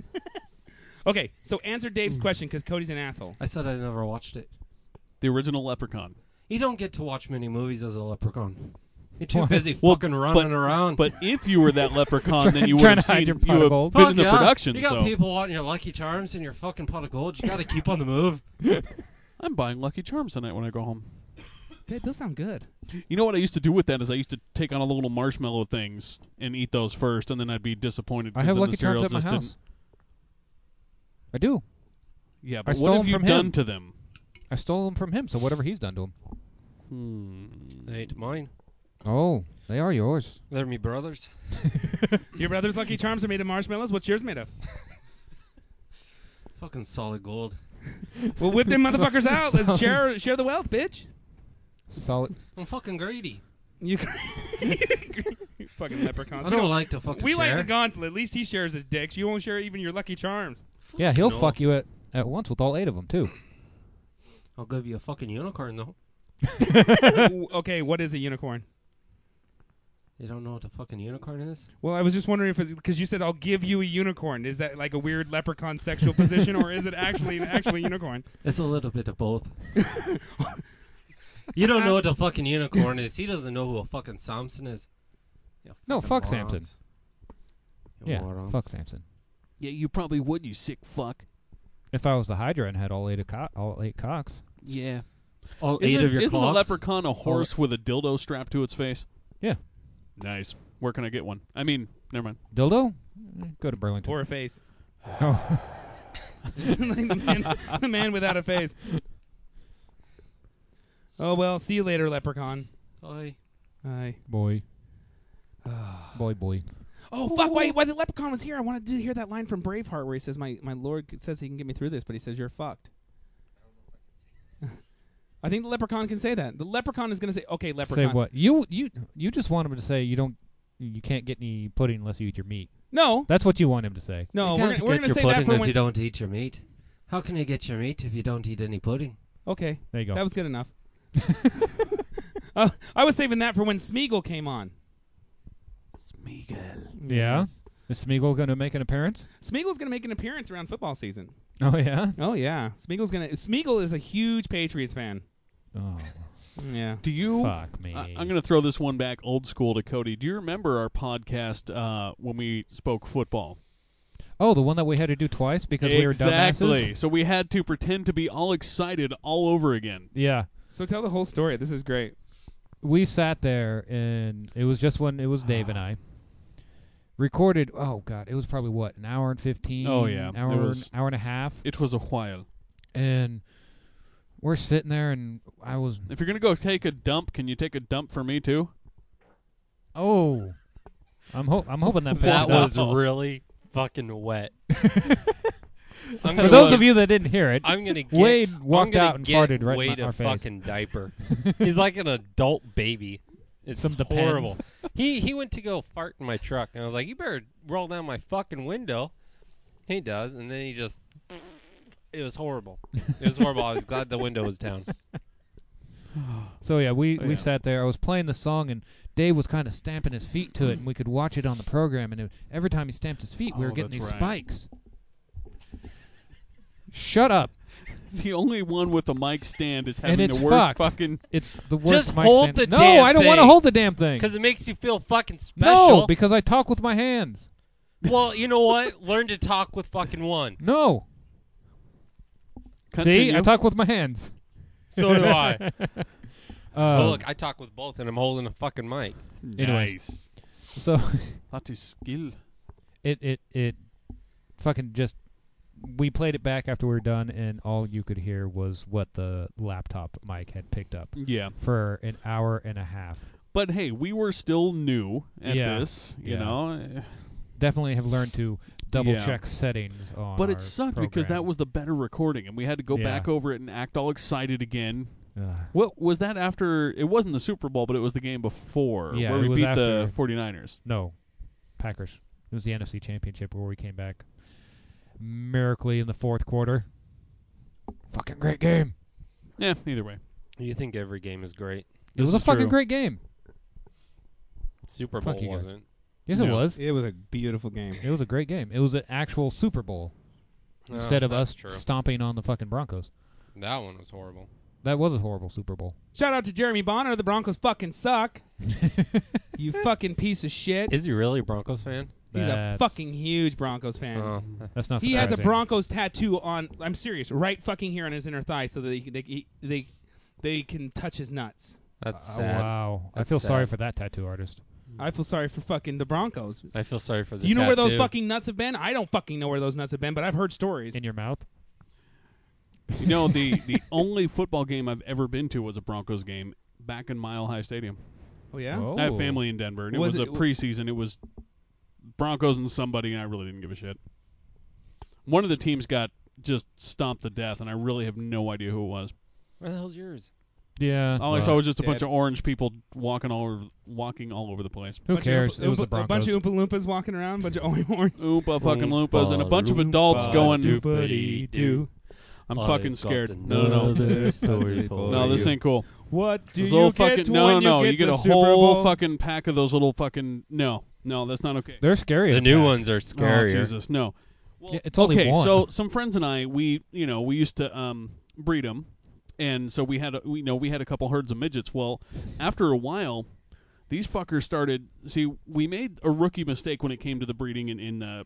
Okay, so answer Dave's question because Cody's an asshole. I said I never watched it. The original Leprechaun. You don't get to watch many movies as a leprechaun. You're too Why? busy Well, fucking running around. But if you were that leprechaun, then you would Trying have to hide seen your you pot of have gold. been Fuck in the yeah. production. You got So people wanting your Lucky Charms and your fucking pot of gold. You got to keep on the move. I'm buying Lucky Charms tonight when I go home. Those sound good. You know what I used to do with that is I used to take on a little marshmallow things and eat those first, and then I'd be disappointed. I 'cause have then Lucky the cereal Charms at my just house. didn't- I do. Yeah, I but stole what have them you from done him. to them? I stole them from him, so whatever he's done to him. They ain't mine. Oh, they are yours. They're me brothers. Your brother's Lucky Charms are made of marshmallows. What's yours made of? Fucking solid gold. Well, whip them motherfuckers out. Let's share the wealth, bitch. Solid. I'm fucking greedy. You fucking leprechauns. I don't like to fucking We share. like the gauntlet. At least he shares his dicks. You won't share even your Lucky Charms. Yeah, he'll no. fuck you at once with all 8 of them, too. I'll give you a fucking unicorn, though. Ooh, okay, what is a unicorn? You don't know what a fucking unicorn is? Well, I was just wondering if it's because you said I'll give you a unicorn. Is that like a weird leprechaun sexual position, or is it actually an actual unicorn? It's a little bit of both. You don't know what a fucking unicorn is. He doesn't know who a fucking Samson is. You No, fucking fuck morons. Samson. You Yeah, morons. fuck Samson. Yeah, you probably would, you sick fuck. If I was the Hydra and had all 8 cocks. Yeah. All Isn't, 8 of your isn't the clocks? leprechaun a horse with a dildo strapped to its face? Yeah. Nice. Where can I get one? I mean, never mind. Dildo? Go to Burlington. Or a face? Oh. Like the man without a face. Oh well, see you later, leprechaun. Aye. Aye. Boy. boy. Oh fuck! Why the leprechaun was here? I wanted to hear that line from Braveheart where he says, "My lord says he can get me through this, but he says you're fucked." I think the leprechaun can say that. The leprechaun is going to say, "Okay, leprechaun." Say what? You just want him to say you can't get any pudding unless you eat your meat. No, That's what you want him to say. no, You we're can't going get to your say that pudding for if when. you don't eat your meat. How can you get your meat if you don't eat any pudding? Okay, There you go. that was good enough. I was saving that for when Smeagol came on. Smeagol. Yeah? Yes. Is Smeagol going to make an appearance? Smeagol's going to make an appearance around football season. Oh, yeah? Oh yeah, Smeagol is a huge Patriots fan. Oh, Yeah. Do you... fuck me. I'm going to throw this one back old school to Cody. Do you remember our podcast when we spoke football? Oh, the one that we had to do twice because we were Exactly. dumbasses? So we had to pretend to be all excited all over again. Yeah. So tell the whole story. This is great. We sat there, and it was just when it was Dave and I. Recorded, oh, God, it was probably, what, an hour and 15? Oh, yeah. Hour, It was- hour and a half. It was a while. And we're sitting there, and I was, If you're going to go take a dump, can you take a dump for me too? oh. I'm hoping that That picked up. was really fucking wet. I'm For gonna those get- of you that didn't hear it, I'm gonna get, Wade I'm walked gonna out and get farted right Wade in our a face. fucking diaper. He's like an adult baby. It's Some Depends. horrible. He went to go fart in my truck, and I was like, "You better roll down my fucking window." He does, and then he just. It was horrible. It was horrible. I was glad the window was down. So yeah, we Oh, yeah. sat there. I was playing the song, and Dave was kind of stamping his feet to it, and we could watch it on the program. And every time he stamped his feet, we were Oh, getting that's these right. spikes. Shut up! The only one with a mic stand is And having it's the worst fucked. fucking. It's the worst. Just mic hold stand. the No, damn I don't want to thing. hold the damn thing. Because it makes you feel fucking special. No, because I talk with my hands. Well, you know what? Learn to talk with fucking one. No. Continue. See, I talk with my hands. So do I. Uh, Oh, look, I talk with both, and I'm holding a fucking mic. Anyways. Nice. So That is skill. it fucking just. We played it back after we were done, and all you could hear was what the laptop mic had picked up Yeah. for an hour and a half. But hey, we were still new at Yeah. this, you Yeah. know. Definitely have learned to double Yeah. check settings on. But our it sucked because program. that was the better recording, and we had to go Yeah. back over it and act all excited again. Ugh. What was that after? It wasn't the Super Bowl, but it was the game before Yeah, where it we was beat after. the 49ers. No, Packers. It was the NFC Championship where we came back miraculously in the fourth quarter. Fucking great game. Yeah, either way. You think every game is great? It was This a is fucking true. great game. Super Fuck Bowl you guys. wasn't. Yes, it No. was. It was a beautiful game. It was a great game. It was an actual Super Bowl instead Oh, of us that's true. stomping on the fucking Broncos. That one was horrible. That was a horrible Super Bowl. Shout out to Jeremy Bonner. The Broncos fucking suck. You fucking piece of shit. Is he really a Broncos fan? He's a That's- fucking huge Broncos fan. Oh, That's not. He has a surprising. Broncos tattoo on. I'm serious, right fucking here on his inner thigh, so that they can touch his nuts. that's sad. Wow. I That's feel sorry sad. for that tattoo artist. I feel sorry for fucking the Broncos. I feel sorry for the Do you know where those tattoo. fucking nuts have been? I don't fucking know where those nuts have been, but I've heard stories. In your mouth? You know, the only football game I've ever been to was a Broncos game back in Mile High Stadium. Oh yeah. Oh. I have family in Denver, and Was it was it- a preseason. It was Broncos and somebody, and I really didn't give a shit. One of the teams got just stomped to death, and I really have no idea who it was. Where the hell's yours? Yeah. All I saw was just a bunch Dead. of orange people walking all over the place. Who Bunch of cares? Oompa- It was the A Broncos. bunch of Oompa Loompas walking around, a bunch of orange. Oompa fucking loompas, and a bunch of adults going. Doopity-doo. I'm I've fucking got scared. No, another story for no, this you. ain't cool. What do Those you little get fucking when no. you You get the a Super whole Bowl? fucking pack of those little fucking no, that's not okay. They're scary. The as new heck. ones are Oh scarier. Jesus, no. Well, Yeah, it's only okay, one. so some friends and I, we used to breed them, and so we had a couple herds of midgets. Well, after a while, these fuckers started. See, we made a rookie mistake when it came to the breeding and in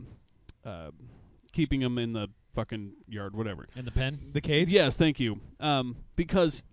keeping them in the fucking yard, whatever. In the pen? The cage? Yes, thank you. Because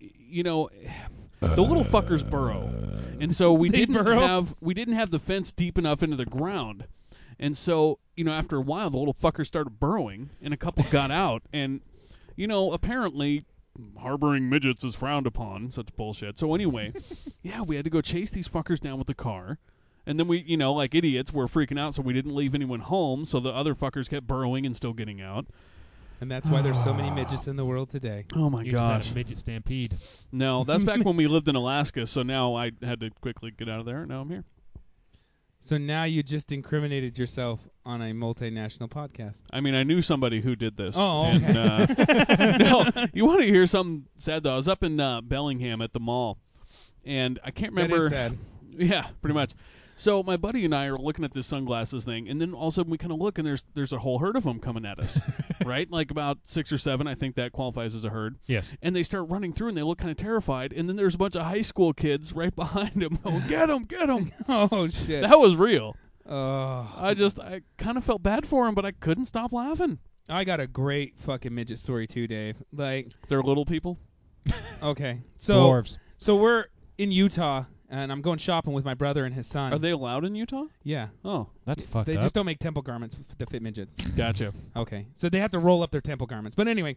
the little fuckers burrow, and so we They didn't burrow? have the fence deep enough into the ground, and so after a while the little fuckers started burrowing, and a couple got out, and apparently harboring midgets is frowned upon. Such bullshit. So anyway, yeah, we had to go chase these fuckers down with the car. And then we, like idiots, were freaking out, so we didn't leave anyone home, so the other fuckers kept burrowing and still getting out. And that's why there's so many midgets in the world today. Oh, my You gosh. just had a midget stampede. No, that's back when we lived in Alaska, so now I had to quickly get out of there. Now I'm here. So now you just incriminated yourself on a multinational podcast. I mean, I knew somebody who did this. Oh, and, no, you want to hear something sad, though? I was up in Bellingham at the mall, and I can't remember. That is sad. Yeah, pretty much. So my buddy and I are looking at this sunglasses thing, and then all of a sudden we kind of look, and there's a whole herd of them coming at us, right? Like about 6 or 7, I think that qualifies as a herd. Yes. And they start running through, and they look kind of terrified, and then there's a bunch of high school kids right behind them. Oh, get him! Oh, shit. That was real. Oh, I kind of felt bad for him, but I couldn't stop laughing. I got a great fucking midget story too, Dave. Like, They're little people. okay. So Dwarves. So we're in Utah, and I'm going shopping with my brother and his son. Are they allowed in Utah? Yeah. Oh, That's fucked They up. just don't make temple garments that fit midgets. gotcha. Okay. So they have to roll up their temple garments. But anyway,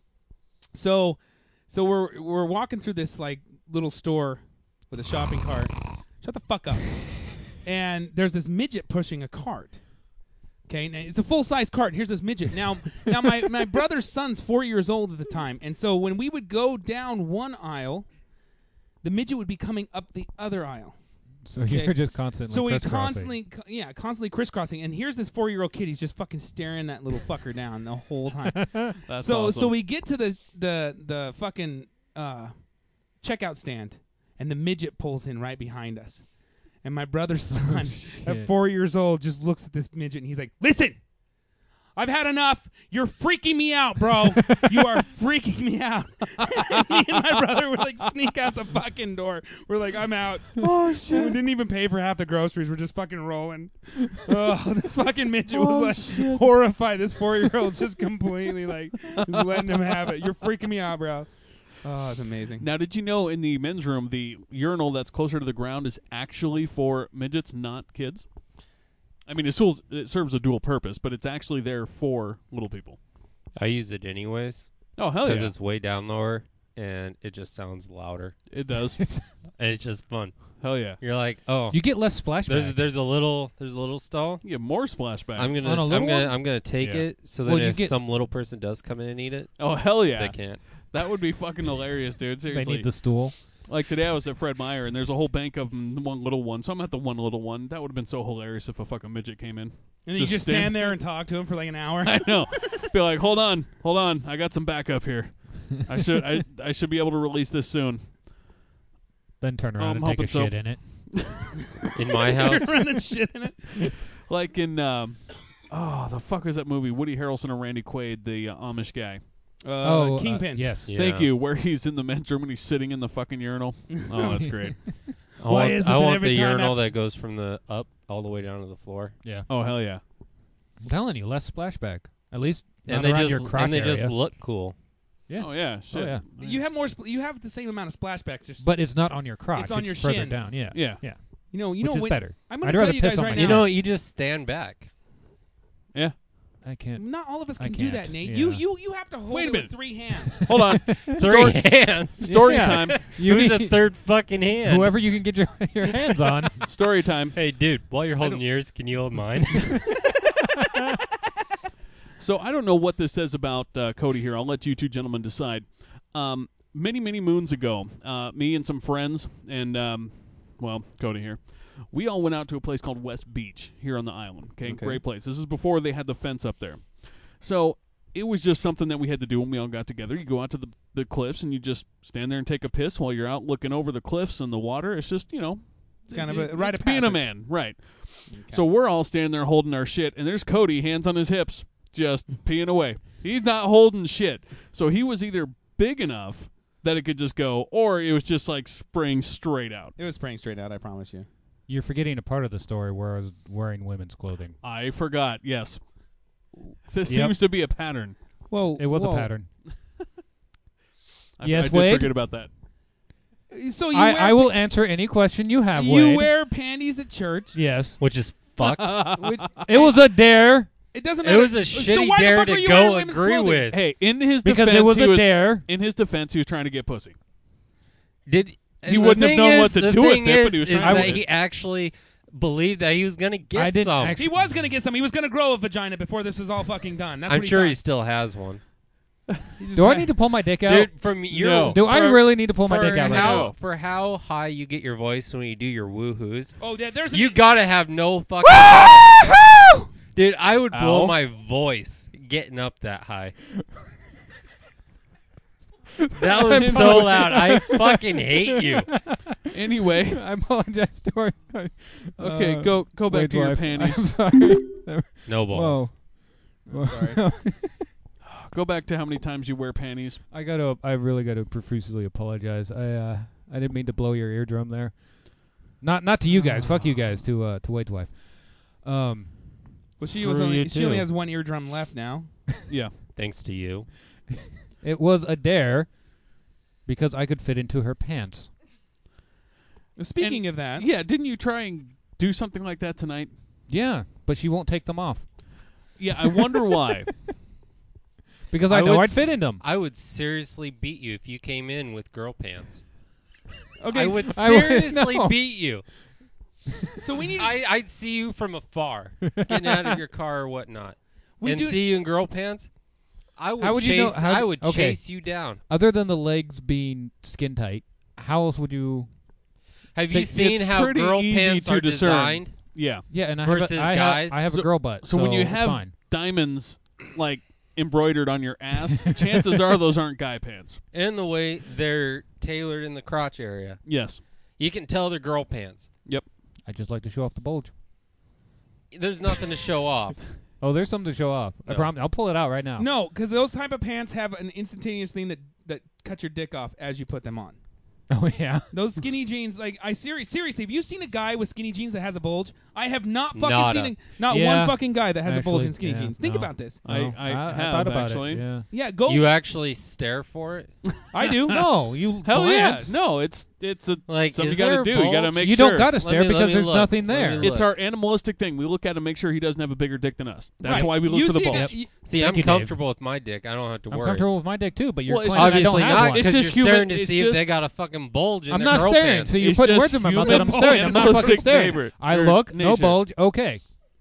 so we're walking through this like little store with a shopping cart. Shut the fuck up. And there's this midget pushing a cart. Okay, now it's a full-size cart. Here's this midget. Now my brother's son's 4 years old at the time, and so when we would go down one aisle, the midget would be coming up the other aisle. So Okay. you're just constantly. So we crisscrossing. constantly crisscrossing, and here's this 4-year-old kid. He's just fucking staring that little fucker down the whole time. That's So awesome. we get to the fucking checkout stand, and the midget pulls in right behind us. And my brother's son, at shit. 4 years old, just looks at this midget and he's like, "Listen, I've had enough. You're freaking me out, bro. You are freaking me out." And me and my brother would like sneak out the fucking door. We're like, "I'm out." Oh shit! We didn't even pay for half the groceries. We're just fucking rolling. Oh, this fucking midget was like horrified. This 4-year-old just completely like just letting him have it. You're freaking me out, bro. Oh, it's amazing. Now, did you know in the men's room, the urinal that's closer to the ground is actually for midgets, not kids? I mean, it serves a dual purpose, but it's actually there for little people. I use it anyways Oh, hell because yeah. it's way down lower and it just sounds louder. It does. And it's just fun. Hell yeah. You're like, oh, You get less splashback. there's a little stall. You get more splashback. I'm On a little gonna take Yeah. it so that Well, you if get- some little person does come in and eat it, Oh, hell yeah. they can't. That would be fucking hilarious, dude. They Seriously. need the stool. Like today I was at Fred Meyer, and there's a whole bank of one little one. So I'm at the one little one. That would have been so hilarious if a fucking midget came in. And then you just stand there and talk to him for like an hour. I know. Be like, hold on. I got some backup here. I should be able to release this soon. Then turn around I'm and take a hoping so. shit in it. In my house, You're running shit in it. Like in, the fuck is that movie? Woody Harrelson and Randy Quaid, the Amish guy. Kingpin. Yes. Yeah. Thank you. Where he's in the men's room and he's sitting in the fucking urinal. Oh, that's great. Why is it I that want every the time urinal that goes from the up all the way down to the floor. Yeah. Oh, hell yeah. I'm telling you, less splashback. At least And not they around just your crotch just area. look cool. Yeah. Oh, yeah. Shit. Oh, yeah. You have more. You have the same amount of splashbacks. Just But it's not on your crotch. It's on your further shins. down. Yeah. Yeah. Yeah. you know Which is when, better. I'm I'd going to rather tell you piss guys on right my now. You know, you just stand back. Yeah. I can't. Not all of us I can do can't. that, Nate. Yeah. You have to hold Wait a it minute. with 3 hands. Hold on. Three hands. Story Yeah. time. Who's a third fucking hand? Whoever you can get your hands on. Story time. Hey, dude, while you're holding yours, can you hold mine? So I don't know what this says about Cody here. I'll let you two gentlemen decide. Many, many moons ago, me and some friends and, Cody here, we all went out to a place called West Beach here on the island. Okay, great place. This is before they had the fence up there. So it was just something that we had to do when we all got together. You go out to the cliffs and you just stand there and take a piss while you're out looking over the cliffs and the water. It's just, It's kind of a rite it's of being a passage. man, right? So we're all standing there holding our shit, and there's Cody, hands on his hips, just peeing away. He's not holding shit. So he was either big enough that it could just go, or it was just like spraying straight out. It was spraying straight out. I promise you. You're forgetting a part of the story where I was wearing women's clothing. I forgot. Yes, this Yep. seems to be a pattern. Whoa, It was a pattern. I Yes, did Wade? forget about that. So you I will answer any question you have, You Wade. wear panties at church. Yes. Which is fuck. It was a dare It doesn't It matter. was a So shitty why the dare fuck are to you wearing go women's agree clothing? with. Hey, in his because defense, it was he a dare. In his defense, he was trying to get pussy. Did He wouldn't have known what to do with it, but he was is trying that to. he actually believed that he was going to get I didn't some. actually- He was going to get some. He was going to grow a vagina before this was all fucking done. That's I'm what sure he he still has one. Do I need to pull my dick out? Dude, from your No. Do I really need to pull my dick out? how- for how high you get your voice when you do your woohoos, Oh, there's you gotta have no fucking. Dude, I would blow Ow. my voice getting up that high. That was so loud. I fucking hate you. Anyway, I apologize to our. okay, go back Wade's to your wife. panties. I'm sorry. No balls. Whoa. Sorry. Go back to how many times you wear panties. I really gotta profusely apologize. I didn't mean to blow your eardrum there. Not to you guys. Fuck you guys. To Wade's wife. Well, she Screw you she only too. has one eardrum left now. Yeah. Thanks to you. It was a dare because I could fit into her pants. Speaking of that, Yeah, didn't you try and do something like that tonight? Yeah, but she won't take them off Yeah, I wonder why. because I know would I'd fit in them. I would seriously beat you if you came in with girl pants. okay, I would I would- seriously no. beat you. So we need. I'd see you from afar, getting out of your car or whatnot, We and do- see you in girl pants. I would How would you know- chase. how- I would okay. chase you down. Other than the legs being skin tight, how else would you? Have So you seen it's how pretty girl easy pants to are discern. designed? Yeah. Yeah, and Versus guys? I have a So- girl butt. So when you it's have fine. diamonds like embroidered on your ass, chances are those aren't guy pants. And the way they're tailored in the crotch area, Yes. you can tell they're girl pants. Yep. I just like to show off the bulge. There's nothing to show off. Oh, there's something to show off. I No. promise. I'll pull it out right now. No, because those type of pants have an instantaneous thing that cuts your dick off as you put them on. Oh yeah. Those skinny jeans, like seriously, have you seen a guy with skinny jeans that has a bulge? I have not fucking Nada. seen not Yeah. one fucking guy that has a bulge Actually, in skinny yeah, jeans. Think no. about this. No, I have thought about actually. It. Yeah. Yeah, go. You actually stare for it. I do. No, you Hell glance. yeah. No, it's a Like, something is you there got a to do. You got to bulge? make You sure. don't got to Let stare me because there's look. nothing Let me there. look. It's our animalistic thing. We look at him, make sure he doesn't have a bigger dick than us. That's Right. why we look You for the see bulge. that- See, Thank I'm you, Dave. comfortable with my dick. I don't have to I'm worry. comfortable with my dick too, but you're Well, it's claiming I Obviously don't have not, one. It's because you're just human- staring to it's see if just- they got a fucking bulge in I'm their not girl staring. pants. So you're It's putting just words in my mouth human that I'm staring. I'm not animalistic fucking staring. neighbor- I or look, no nature. bulge. Okay.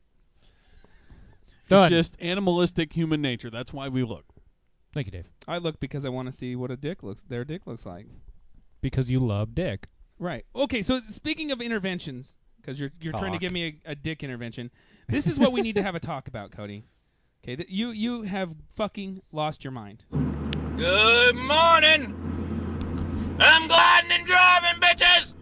It's Done. just animalistic human nature. That's why we look. Thank you, Dave. I look because I want to see what their dick looks like. Because you love dick. Right. Okay. So speaking of interventions, because you're trying to Talk. give me a dick intervention, this is what we need to have a talk about, Cody. Okay. You have fucking lost your mind. Good morning. I'm gliding and driving, bitches.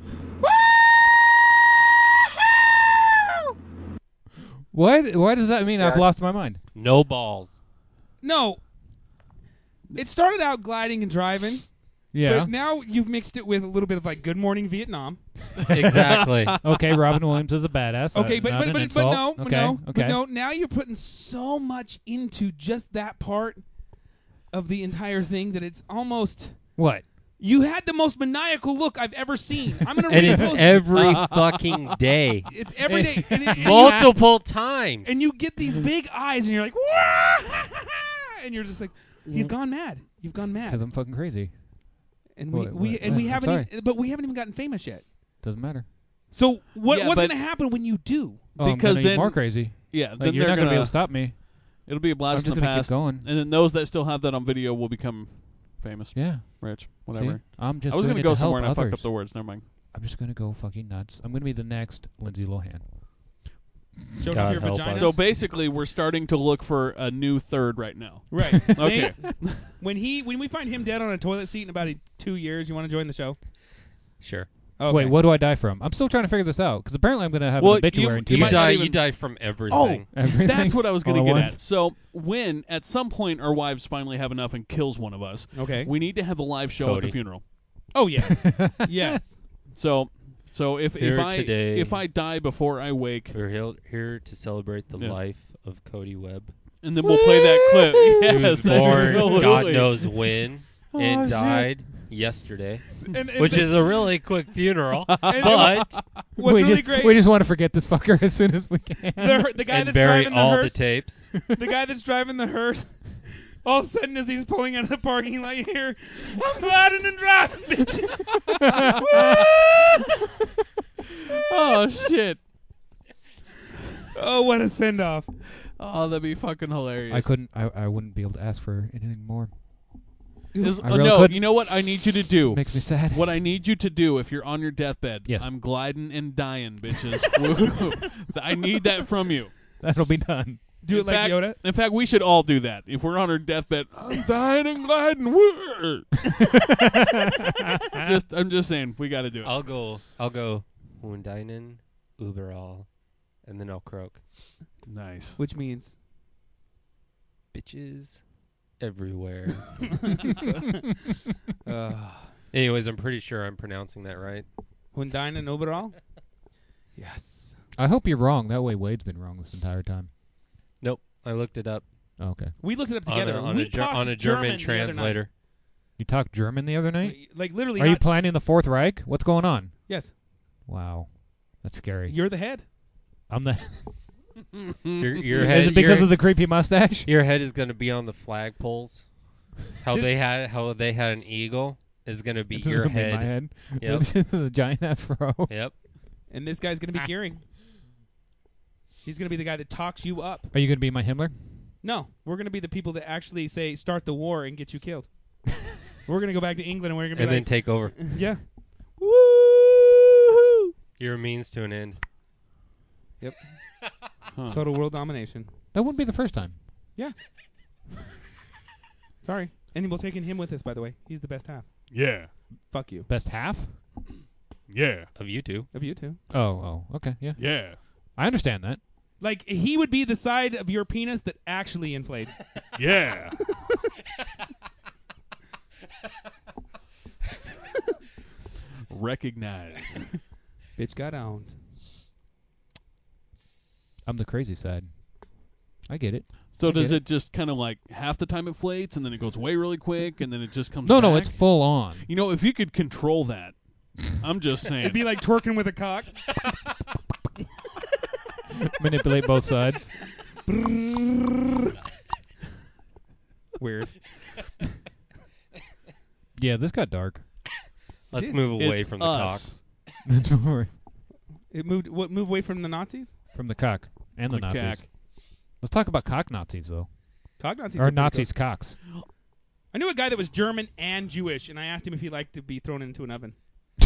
What? Why does that mean I've lost my mind? No balls. No. It started out gliding and driving, Yeah. but now you've mixed it with a little bit of like Good Morning Vietnam. Exactly. Okay, Robin Williams is a badass. Okay, Not an but no, insult. but okay. no, Okay. but no. Now you're putting so much into just that part of the entire thing that it's almost. What? You had the most maniacal look I've ever seen. I'm gonna And read it's those. every fucking day. It's every day, and Multiple times. and you get these big eyes, and you're like, "Wah!" And you're just like, he's gone mad. You've gone Because mad, I'm fucking crazy. and What- we what- and we I'm haven't, sorry. even, but we haven't even gotten famous yet. Doesn't matter. So what's Yeah, going but- to happen when you do? Oh, I'm Because gonna get then- more crazy. Yeah. Like, then you're they're not gonna be able to stop me. It'll be a I'm blast just in the gonna keep past, going. and then those that still have that on video will become famous, Yeah. rich, See? whatever. I'm just. I was doing gonna it go to help somewhere and I fucked others. up the words. Never mind. I'm just gonna go fucking nuts. I'm gonna be the next Lindsay Lohan. Showing God off your help vagina. us. So basically, we're starting to look for a new third right now. right. Okay. when we find him dead on a toilet seat in about 2 years, you want to join the show? Sure. Okay. Wait, what do I die from? I'm still trying to figure this out because apparently I'm gonna have Well, an obituary in 2 you You might not days. die. even- You die from Oh, everything. Everything that's what I was going all to at get once? at. So when at some point our wives finally have enough and kills one of us, Okay. we need to have the live show at Cody. the funeral. Oh yes, yes. So if Here today. if I die before I wake, We're here to celebrate the Yes. life of Cody Webb, and then we'll play that clip. who Yes, was born absolutely. God knows when Oh, and shit. died yesterday, And which is a really quick funeral. and But what's we really just, great. We just want to forget this fucker as soon as we can. the guy and that's bury driving the all the hearse, tapes. the guy that's driving the hearse. All of a sudden, as he's pulling out of the parking lot, you hear, "I'm gliding and driving, bitches." Oh shit! Oh, what a send off! Oh, that'd be fucking hilarious. I couldn't. I wouldn't be able to ask for anything more. I really no, couldn't. you know what I need you to do? Makes me sad. What I need you to do if you're on your deathbed, Yes. I'm gliding and dying, bitches. Woo. I need that from you. That'll be done. Do it like Yoda. In fact, we should all do that. If we're on our deathbed, I'm dying and gliding. Woo. I'm just saying, we got to do it. I'll go. Hundainen, Uberall, and then I'll croak. Nice. Which means Bitches everywhere. uh, Anyways, I'm pretty sure I'm pronouncing that right. Hyundai and overall. Yes. I hope you're wrong. That way Wade's been wrong this entire time. Nope, I looked it up Oh, okay. We looked it up on together. a, on we a, Ger- talked on a German the other night. translator. You talked German the other night? Like literally. Are you not- planning the Fourth Reich? What's going on? yes. Wow. That's scary. You're the head. I'm the. Your head. Is it because your, of the creepy mustache? your head is going to be on the flagpoles? How they had an eagle is going to be It's your gonna be my head. head. Yep. the giant afro. Yep. And this guy's going to be Gearing. He's going to be the guy that talks you up. Are you going to be my Himmler? No, we're going to be the people that actually say, start the war and get you killed. We're going to go back to England and we're going to be And then take over. yeah. Woo! You're a means to an end. Yep. Huh. Total world domination. That wouldn't be the first time. Yeah. Sorry. And we're taking him with us, by the way. He's the best half. Yeah. Fuck you. Best half? Yeah. Of you two. Of you two. Oh, okay, yeah. Yeah. I understand that. Like, he would be the side of your penis that actually inflates. Yeah. Recognize. Bitch got owned. I'm the crazy side. I get it. So I does get it just kind of like half the time it inflates and then it goes away really quick and then it just comes No, back? it's full on. You know, if you could control that, I'm just saying. It'd be like twerking with a cock. Manipulate both sides. Weird. Yeah, this got dark. Let's Dude, move away It's from the us. cocks. It moved away from the Nazis? From the cock and the The Nazis. cack. Let's talk about cock Nazis, though. Cock Nazis. Or are pretty Nazis' cool. cocks. I knew a guy that was German and Jewish, and I asked him if he liked to be thrown into an oven.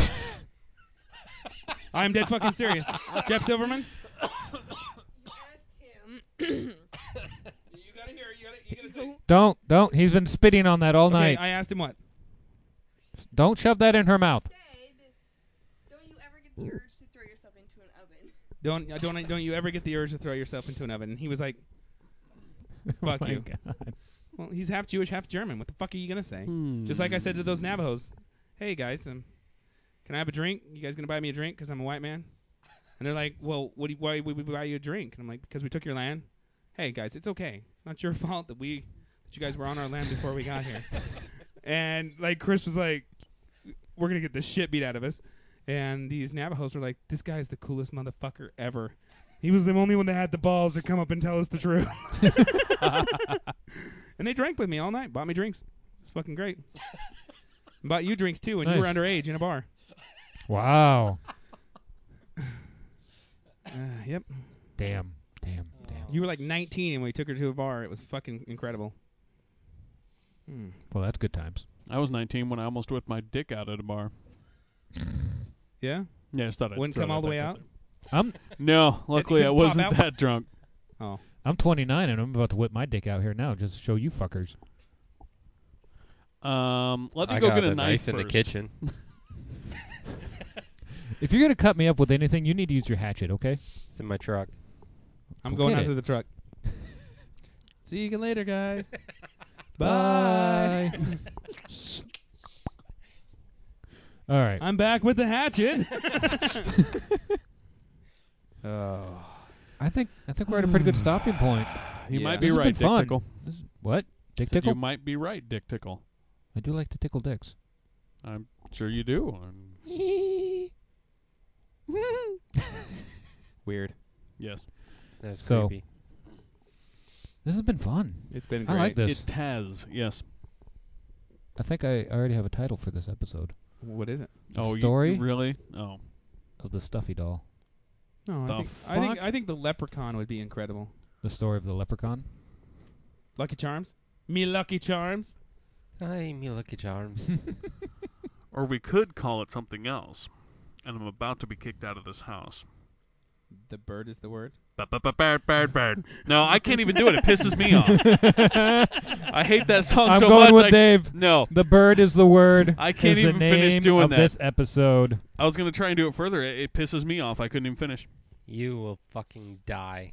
I'm dead fucking serious. Jeff Silverman? You gotta hear it. You gotta say. Don't. He's been spitting on that all Okay, night. I asked him what? Don't shove that in her mouth. Don't you ever get the urge to throw yourself into an oven? Don't you ever get the urge to throw yourself into an oven? And he was like, fuck Oh my you. God. Well, he's half Jewish, half German. What the fuck are you gonna say? Just like I said to those Navajos, hey guys, can I have a drink? You guys gonna buy me a drink because I'm a white man? And they're like, well, why would we buy you a drink? And I'm like, because we took your land. Hey guys, it's okay. It's not your fault that you guys were on our land before we got here. And like Chris was like, we're gonna get the shit beat out of us. And these Navajos were like, this guy's the coolest motherfucker ever. He was the only one that had the balls to come up and tell us the truth. And they drank with me all night. Bought me drinks. It's fucking great. Bought you drinks too, and you were Nice. underage in a bar. Wow. Yep. Damn. You were like 19 and we took her to a bar. It was fucking incredible. Well, that's good times. I was 19 when I almost whipped my dick out at a bar. Yeah? Yeah, I just thought I'd Wouldn't throw come that all the back way up out? I'm No, luckily I couldn't pop wasn't out? that drunk. Oh. I'm 29 and I'm about to whip my dick out here now just to show you fuckers. Let me I go got get a a knife in the first. kitchen. If you're gonna cut me up with anything, you need to use your hatchet, okay? It's in my truck. I'm Go going get out it. to the truck. See you later, guys. Bye. All right. I'm back with the hatchet. Oh. I think we're at a pretty good stopping point. You Yeah. might be This has right, been Dick fun. Tickle. What? Dick Said tickle? You might be right, Dick Tickle. I do like to tickle dicks. I'm sure you do. Weird. Yes. That's So- creepy. This has been fun. It's been I great. like this. It has, yes. I think I already have a title for this episode What is it? Oh, story? You, really? Oh. of the stuffy doll. No, The I think the leprechaun would be incredible. The story of the leprechaun. Lucky Charms? Me Lucky Charms? Hi, me Lucky Charms. Or we could call it something else. And I'm about to be kicked out of this house. The bird is the word. Bird. No, I can't even do it. It pisses me off. I hate that song I'm so going much. with Dave. No. The bird is the word. I can't is even the finish name doing of that. this episode. I was going to try and do it further. It pisses me off. I couldn't even finish. You will fucking die.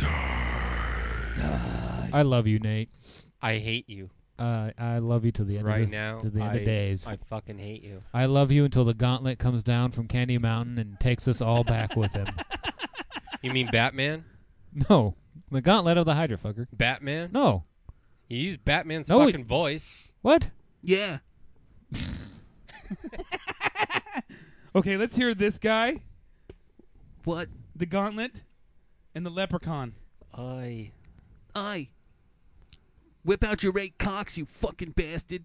I love you, Nate. I hate you. I love you to the end Right of this, now, to the end of days. I fucking hate you. I love you until the gauntlet comes down from Candy Mountain and takes us all back with him. You mean Batman? No, the gauntlet of the Hydra fucker. Batman? No, You use Batman's No, fucking voice. what? Yeah. Okay, let's hear this guy, What? the gauntlet, and the leprechaun. I. Whip out your 8 cocks, you fucking bastard.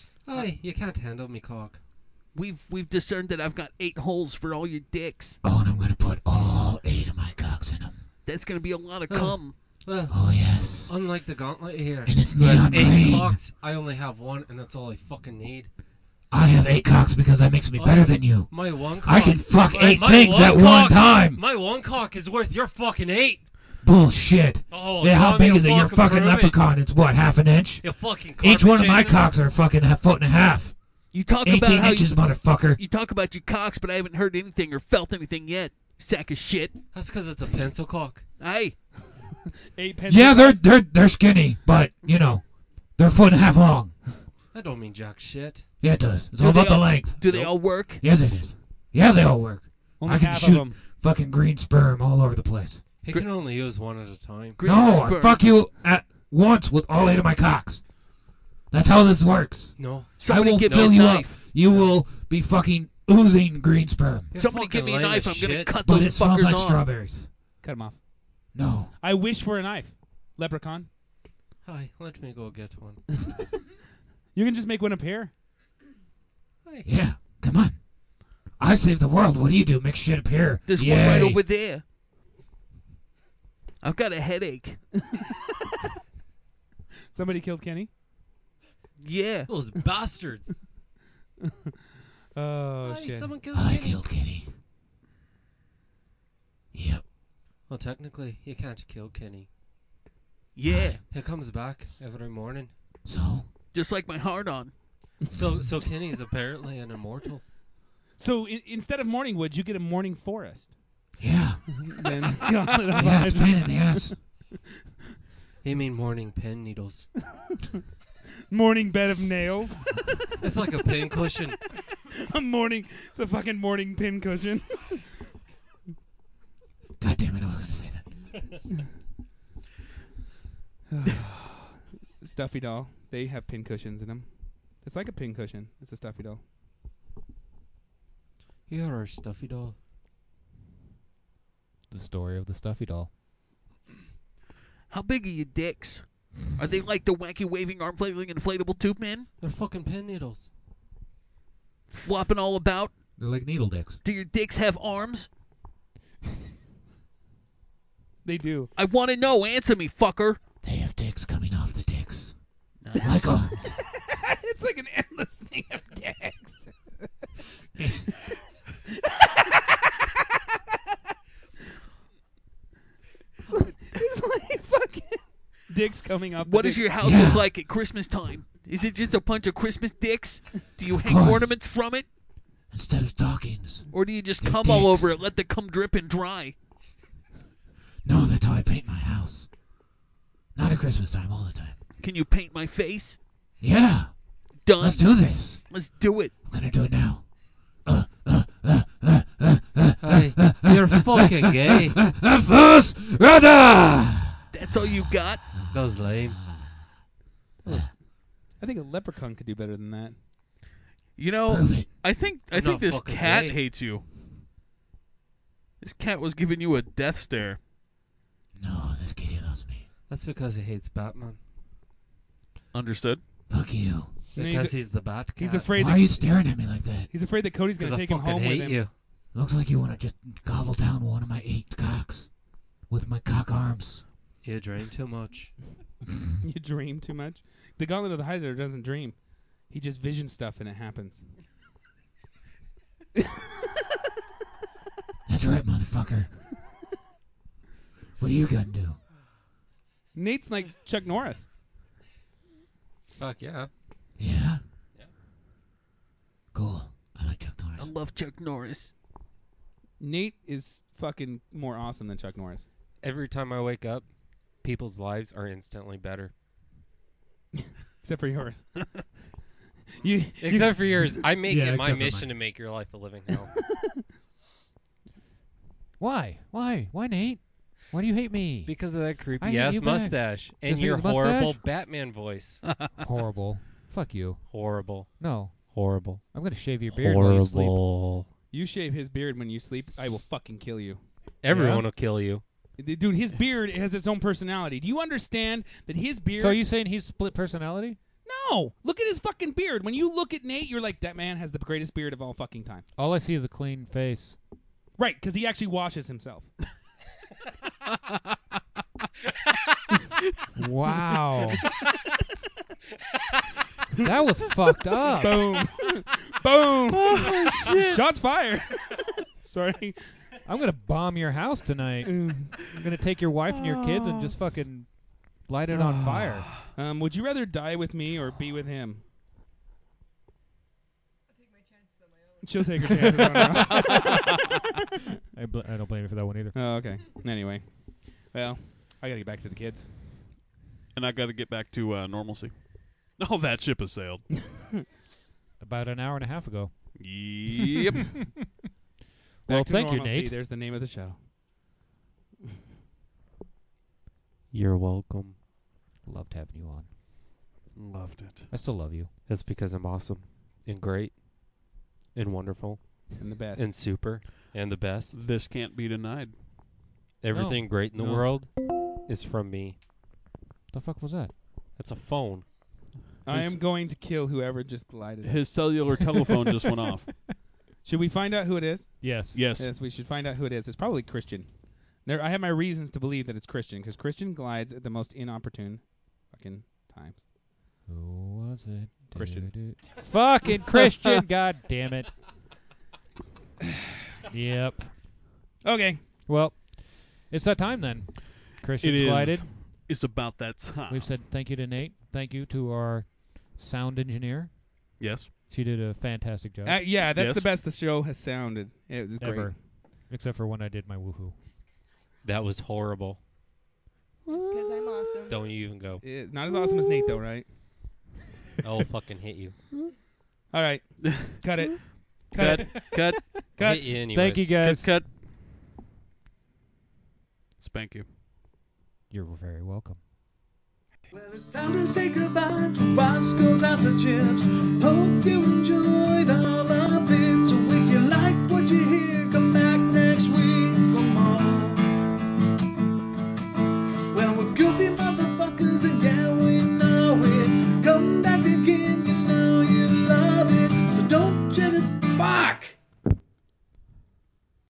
You can't handle me cock. We've discerned that I've got 8 holes for all your dicks. On I'm gonna put all 8 of my cocks in them. That's gonna be a lot of cum. Oh, yes. Unlike the gauntlet here, And it's who has neon 8 green. cocks, I only have 1, and that's all I fucking need. I have 8 cocks because that makes me better than you. My 1 cock. I can fuck my- 8 my things one at cock- one time. My 1 cock is worth your fucking 8. Bullshit. Oh, Yeah, you how want me big to is it? Your fucking prove it? leprechaun. It's what, half an inch? You fucking Each one of my carpet cocks are fucking a foot and a half. You talk 18 about how inches, you, motherfucker. you talk about your cocks, but I haven't heard anything or felt anything yet. Sack of shit. That's because it's a pencil cock. Hey, 8 pencil Yeah, cocks. they're skinny, but you know, they're a foot and a half long. That don't mean jack shit. Yeah, it does. It's Do all they about the all- length. do they all work? Yes, it is. Yeah, they all work. Only I can half shoot of them. fucking green sperm all over the place. He can only use 1 at a time. Green No, I sperm. fuck you at once with all 8 of my cocks. That's how this works. No. Somebody I will give fill me a you knife. up. You will be fucking oozing green sperm. You're Somebody fucking give me a lame knife. I'm as gonna shit. cut But those it smells fuckers like off. strawberries. Cut them off. No. I wish for a knife. Leprechaun. Hi, let me go get one. You can just make one appear. Yeah, come on. I save the world. What do? Make shit appear. There's one right Yay. over there. I've got a headache. Somebody killed Kenny. Yeah. Those bastards. Oh Hey, shit. someone killed I Kenny. killed Kenny. Yep. Well, technically, you can't kill Kenny. Yeah. He comes back every morning. So? Just like my heart on. So Kenny is apparently an immortal. So instead of morning woods, you get a morning forest. Yeah. Then Yeah, it's pain in the ass. You mean morning pin needles? Morning bed of nails. It's like a pin cushion. A morning. It's a fucking morning pin cushion. God damn it, I was going to say that. Stuffy doll. They have pin cushions in them. It's like a pin cushion. It's a stuffy doll. You are our stuffy doll. The story of the stuffy doll. How big are your dicks? Are they like the wacky waving arm flailing inflatable tube man? They're fucking pin needles. Flopping all about? They're like needle dicks. Do your dicks have arms? They do. I want to know. Answer me, fucker. They have dicks coming off the dicks. Nice. Like arms. It's like an endless thing of dicks. It's like fucking dicks coming up. What does your house Yeah. look like at Christmas time? Is it just a bunch of Christmas dicks? Do you hang course. ornaments from it? Instead of stockings. Or do you just They're cum all over dicks. it, let the cum drip and dry? No, that's how I paint my house. Not at Christmas time, all the time. Can you paint my face? Yeah. Done. Let's do this. Let's do it. I'm going to do it now. Hey, you're fucking gay. First, Radar! That's all you got? That was lame. I think a leprechaun could do better than that. You know, Prove it. I think I'm not this fucking cat gay. hates you. This cat was giving you a death stare. No, this kitty loves me. That's because he hates Batman. Understood? Fuck you. No, Because he's the Bat Cat. He's afraid Why that are you staring at me like that? he's afraid that Cody's Because gonna I take him fucking home hate with him. you. Looks like you want to just gobble down one of my 8 cocks with my cock arms. You dream too much. You dream too much. The Gauntlet of the Hydra doesn't dream. He just visions stuff and it happens. That's right, motherfucker. What are you gonna do? Nate's like Chuck Norris. Fuck yeah. Yeah? Yeah. Cool. I like Chuck Norris. I love Chuck Norris. Nate is fucking more awesome than Chuck Norris. Every time I wake up, people's lives are instantly better. Except for yours. you Except for yours. I make Yeah, it my except for mission mine. to make your life a living hell. Why? Why? Why, Nate? Why do you hate me? Because of that I creepy hate ass you back. mustache and Just your because of the horrible mustache? Batman voice. Horrible. Fuck you. Horrible. No. Horrible. I'm gonna shave your beard while you sleep. Horrible. You shave his beard when you sleep, I will fucking kill you. Everyone Yeah? will kill you. Dude, his beard has its own personality. Do you understand that his beard... So are you saying he's split personality? No! Look at his fucking beard. When you look at Nate, you're like, that man has the greatest beard of all fucking time. All I see is a clean face. Right, because he actually washes himself. Wow. That was fucked up. Boom. Boom. Shots fired. Sorry. I'm gonna bomb your house tonight. I'm gonna take your wife and your kids and just fucking light it on fire. Would you rather die with me or be with him? She'll take her chances on her. I don't blame you for that one either. Oh, okay. Anyway. Well, I gotta get back to the kids. And I got to get back to normalcy. Oh, that ship has sailed. About an hour and a half ago. Yep. Well, Back to thank you, normalcy. Nate. There's the name of the show. You're welcome. Loved having you on. Loved it. I still love you. That's because I'm awesome and great and wonderful And the best. and super and the best. This can't be denied. Everything great in the No. world is from me. The fuck was that? That's a phone. I am going to kill whoever just glided. His cellular telephone just went off. Should we find out who it is? Yes. Yes. Yes, we should fiund out who it is. It's probably Christian. I have my reasons to believe that it's Christian, because Christian glides at the most inopportune fucking times. Who was it? Christian. Fucking Christian. God damn it. Yep. Okay. Well, it's that time then. Christian's It is. glided. It's about that time. We've said thank you to Nate. Thank you to our sound engineer. Yes. She did a fantastic job. Yeah, that's Yes. the best the show has sounded. It was great. Ever. Except for when I did my woohoo. That was horrible. It's because I'm awesome. Don't you even go. Not as awesome as Nate, though, right? I'll fucking hit you. All right. Cut it. Cut. Cut. Cut. Hit you anyways. Thank you, guys. Cut. Spank you. You're very welcome. Well, it's time to say goodbye to Roscoe's After Chips.